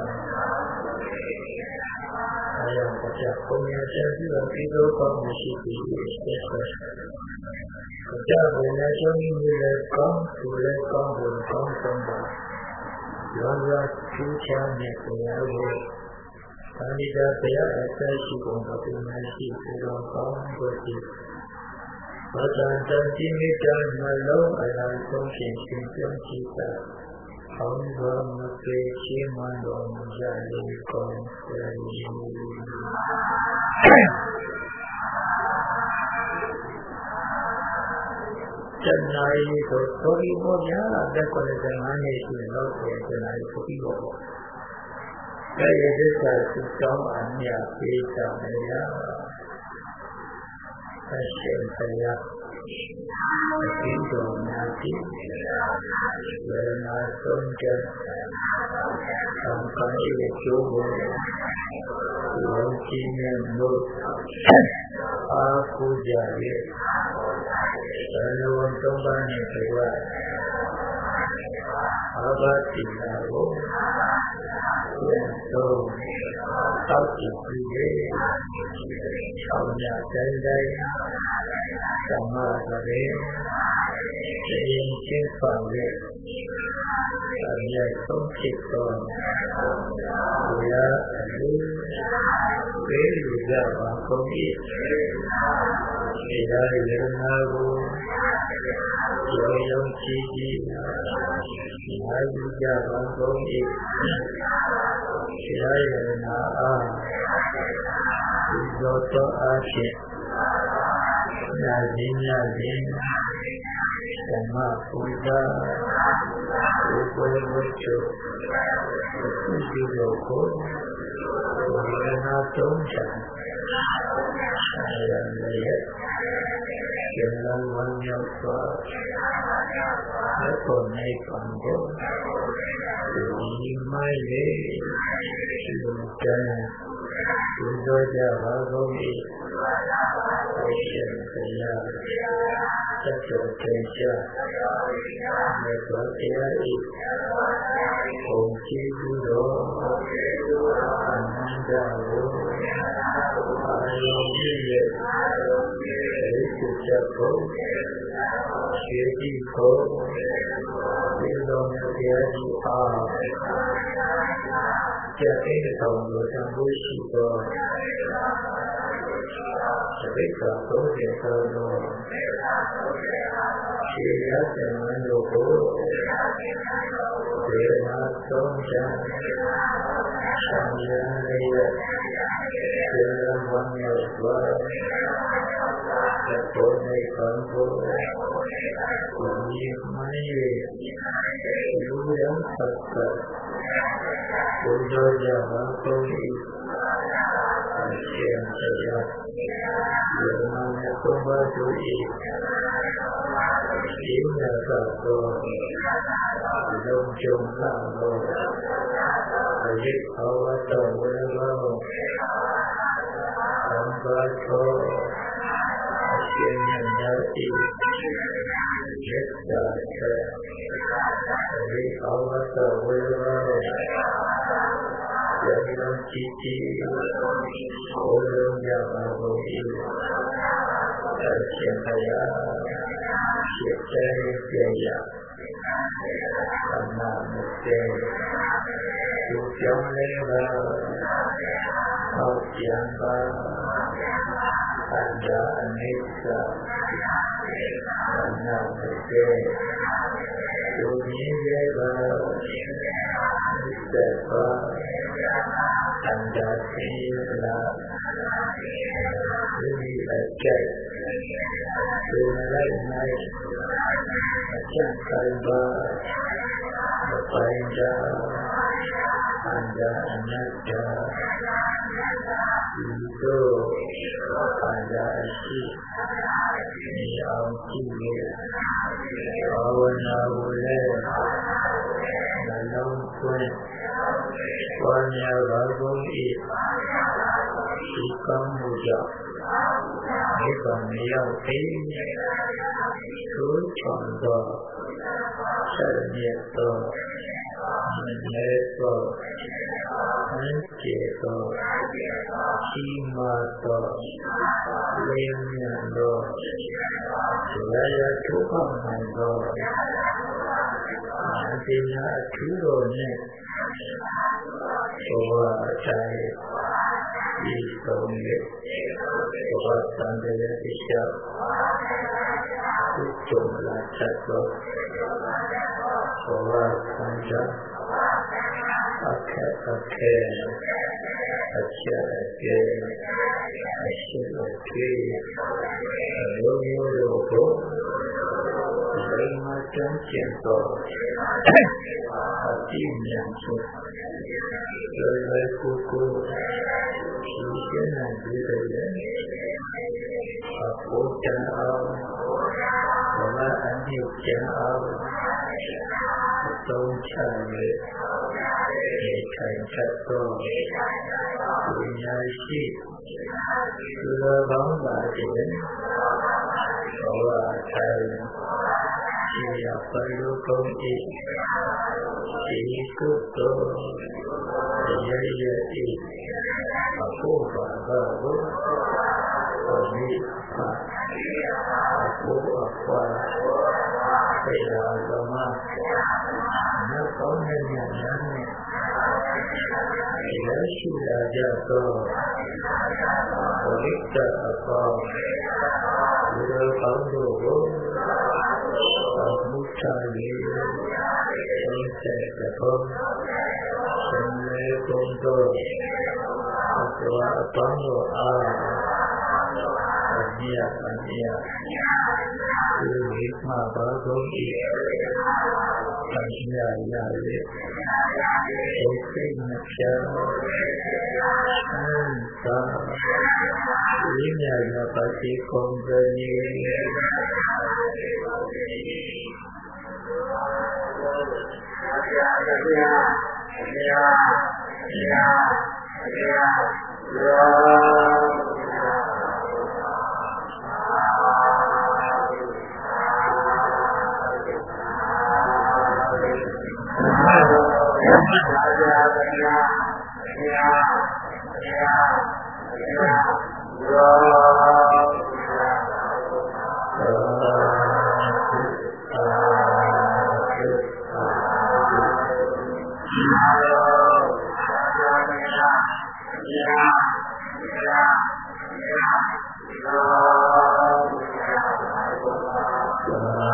အယံပကြပုံရတဲ့ပြီးတော့ဒီလိုကောင်းမရှိသေးဘူးဆက်ဆက်ပကြပုံရတဲ့မိမိလည်းကောင်းသူလည်းကောင်းဖို့ကောင်းဆုံးပါရောရထူးခြားတဲ့ကိုယ်ရောသာနိဒာဘုရားအသက်ရှိပုံတော်ပြန်ရှိပြီးတော့ကောင်းဖို့ဒီဘာသာတန်တိမိတ္တနှလုံးအလားဆုံးရှင်ရှင်ပြုံးကြည့်တာအောင်တော်မပေရှိမှန်တော်မူကြလေကောင်းစေ။ကျန်နာရီကိုသောဒီမောပြာအသက်ကိုယ်နဲ့ငါးနှစ်ရှိတော့တယ်ကျန်နာရီကိုပြီးတော့။ဒါရဲ့ဒုက္ခသူကြောင်းအမြတ်ပေးတာမရ။အရှင်ဘုရားအရှင်တော်များကြီးဝေဒနာဆုံးကြသံဃာရဲ့ကျိုးကိုလုံးကြီးနဲ့လို့အားကိုးကြရဲ့ဘယ်လိုသုံးပါးနဲ့ဆိုတော့အာဘတိနာကိုသုံးတောက်ကြည့်ပြီးအောင်ရတိုင်းတိုင်းသမ္မာသတိရှင်ချင်းပါလေအမြတ်ဆုံးဖြစ်သောဘုရားအလိုပေးလူကြပါကုန်၏ဒီသာရဏကိုရောယုံကြည်ကြည်ဒီဟာလူကြပါကုန်၏ဒီသာရဏအားဒီသောတော်အားဖြင့်ညာခြင်းညာခြင်းဓမ္မပူဇာဘုရားဝိချုပ်သူရှိတော်ကိုဝေဒနာသုံးချာအယံရဲ့ကျန်တော်ဝမ်းမြောက်စွာလက်ပေါ်နေပံကိုဒီမိုင်းလေးလူတန်းဘုရားကြပါကုန်၏အရှင်ဘုရားသတ္တတေချာမေတ္တာတရားဤဘုံကြည်သူတော်အနန္တကိုအာယုန်ရဲ့သိချက်ကိုရှေးကြည့်ကိုဒီလိုမျိုးတရားကြီးအားကျက်တဲ့တော်ကိုသံဃာရှိတော်သတိသာသုံးတဲ့တော်ကိုရှေးရတဲ့မင်းတို့ကိုဒေနာသုံးချမ်းဆံရည်ရဲ့ကျေနပ်ဝမ်းမြောက်စွာသက်တော်နေခံဖို့ဒီမိုင်းရဲ့လူရန်ဆက်ဆက်ဘုရားကြပါကုန်၏ရှင်တရားယမနဲ့သုံးပါးတို့၏ဒီမြတ်သောလုံခြုံလာသောအရေးအဝတ္တဝေလောသံဃာသောအရှင်မြတ်၏မေတ္တာအရေးအဝတ္တဝေလောယံတိတိကိုယ်လုံးရပါကုန်၏အရှင်ဘုရားဖြစ်တဲ့ပြည့်ရသမမတေသူကြောင့်လည်းပါဟောပြန်ပါအန္တအနိစ္စသမမတေသူမြင်ရပါသစ္စာအန္တသိလာဒီအကျိုးသူလိုက်နိုင်အကျဉ်းကိုင်ပါပိုင်းကြအန္တအနတ္တဒီတို့အန္တအရှိဒီအောင်ကြည့်ရဘာဝနာကိုလည်းနှလုံးသွင်းဝါညာပါကုန်၏ဒီကောင်းမှုကြောင့်ဒီကံရောက်ပြီးသို့ချောင်းသောဆက်မြတ်သောမနေသောအင်းကျေသောရှိမသောဝိညာဉ်သောရာယထုပ္ပနိုင်သောအတိညာအထူးတော်နှင့်ဘဝအတိုင်းဒီသုံးရက်ဘဝသံဃာတိကျသူကြုံလာတတ်သောဘဝသံဃာအခက်အခဲအချက်အခဲအရှိအခဲအလုံးမျိုးတို့ကိုဒီမှာတန်းကျင်သောအတိဉာဏ်ဆုံးလွယ်လွယ်ကူကူရှိရှင်းနိုင်ပြီလေအဖို့တန်အောင်ဘဝအမြင့်ကျန်အောင်သုံးချ၍ဒီခိုင်ချက်သောပညာရှိသူတော်ကောင်းပါခြင်းဘဝထိုင်ရှိရပါလို့ကောင်း၏ဒီကုသိုလ်ရရ၏အဖို့ပါတော့ဘုရားအဖို့အဖွာသေရာဓမ္မမြတ်ကောင်းတဲ့ဉာဏ်နဲ့ရရှိလာကြသောဘုရားအပေါင်းဒီလိုကောင်းတို့ကိုဘုရားရဲ့သိစေတော်ဆင်းရဲသုံးတော်အစွာအပေါင်းတို့အားအမြတ်အမြတ်ဒီမိမဘာကုန်၏အမြတ်ရလေဒုက္ခနဲ့ဖြာသာဒီမြတ်ရပါတိကုန်ကြည်ရာရာရာရာရာ Yeah.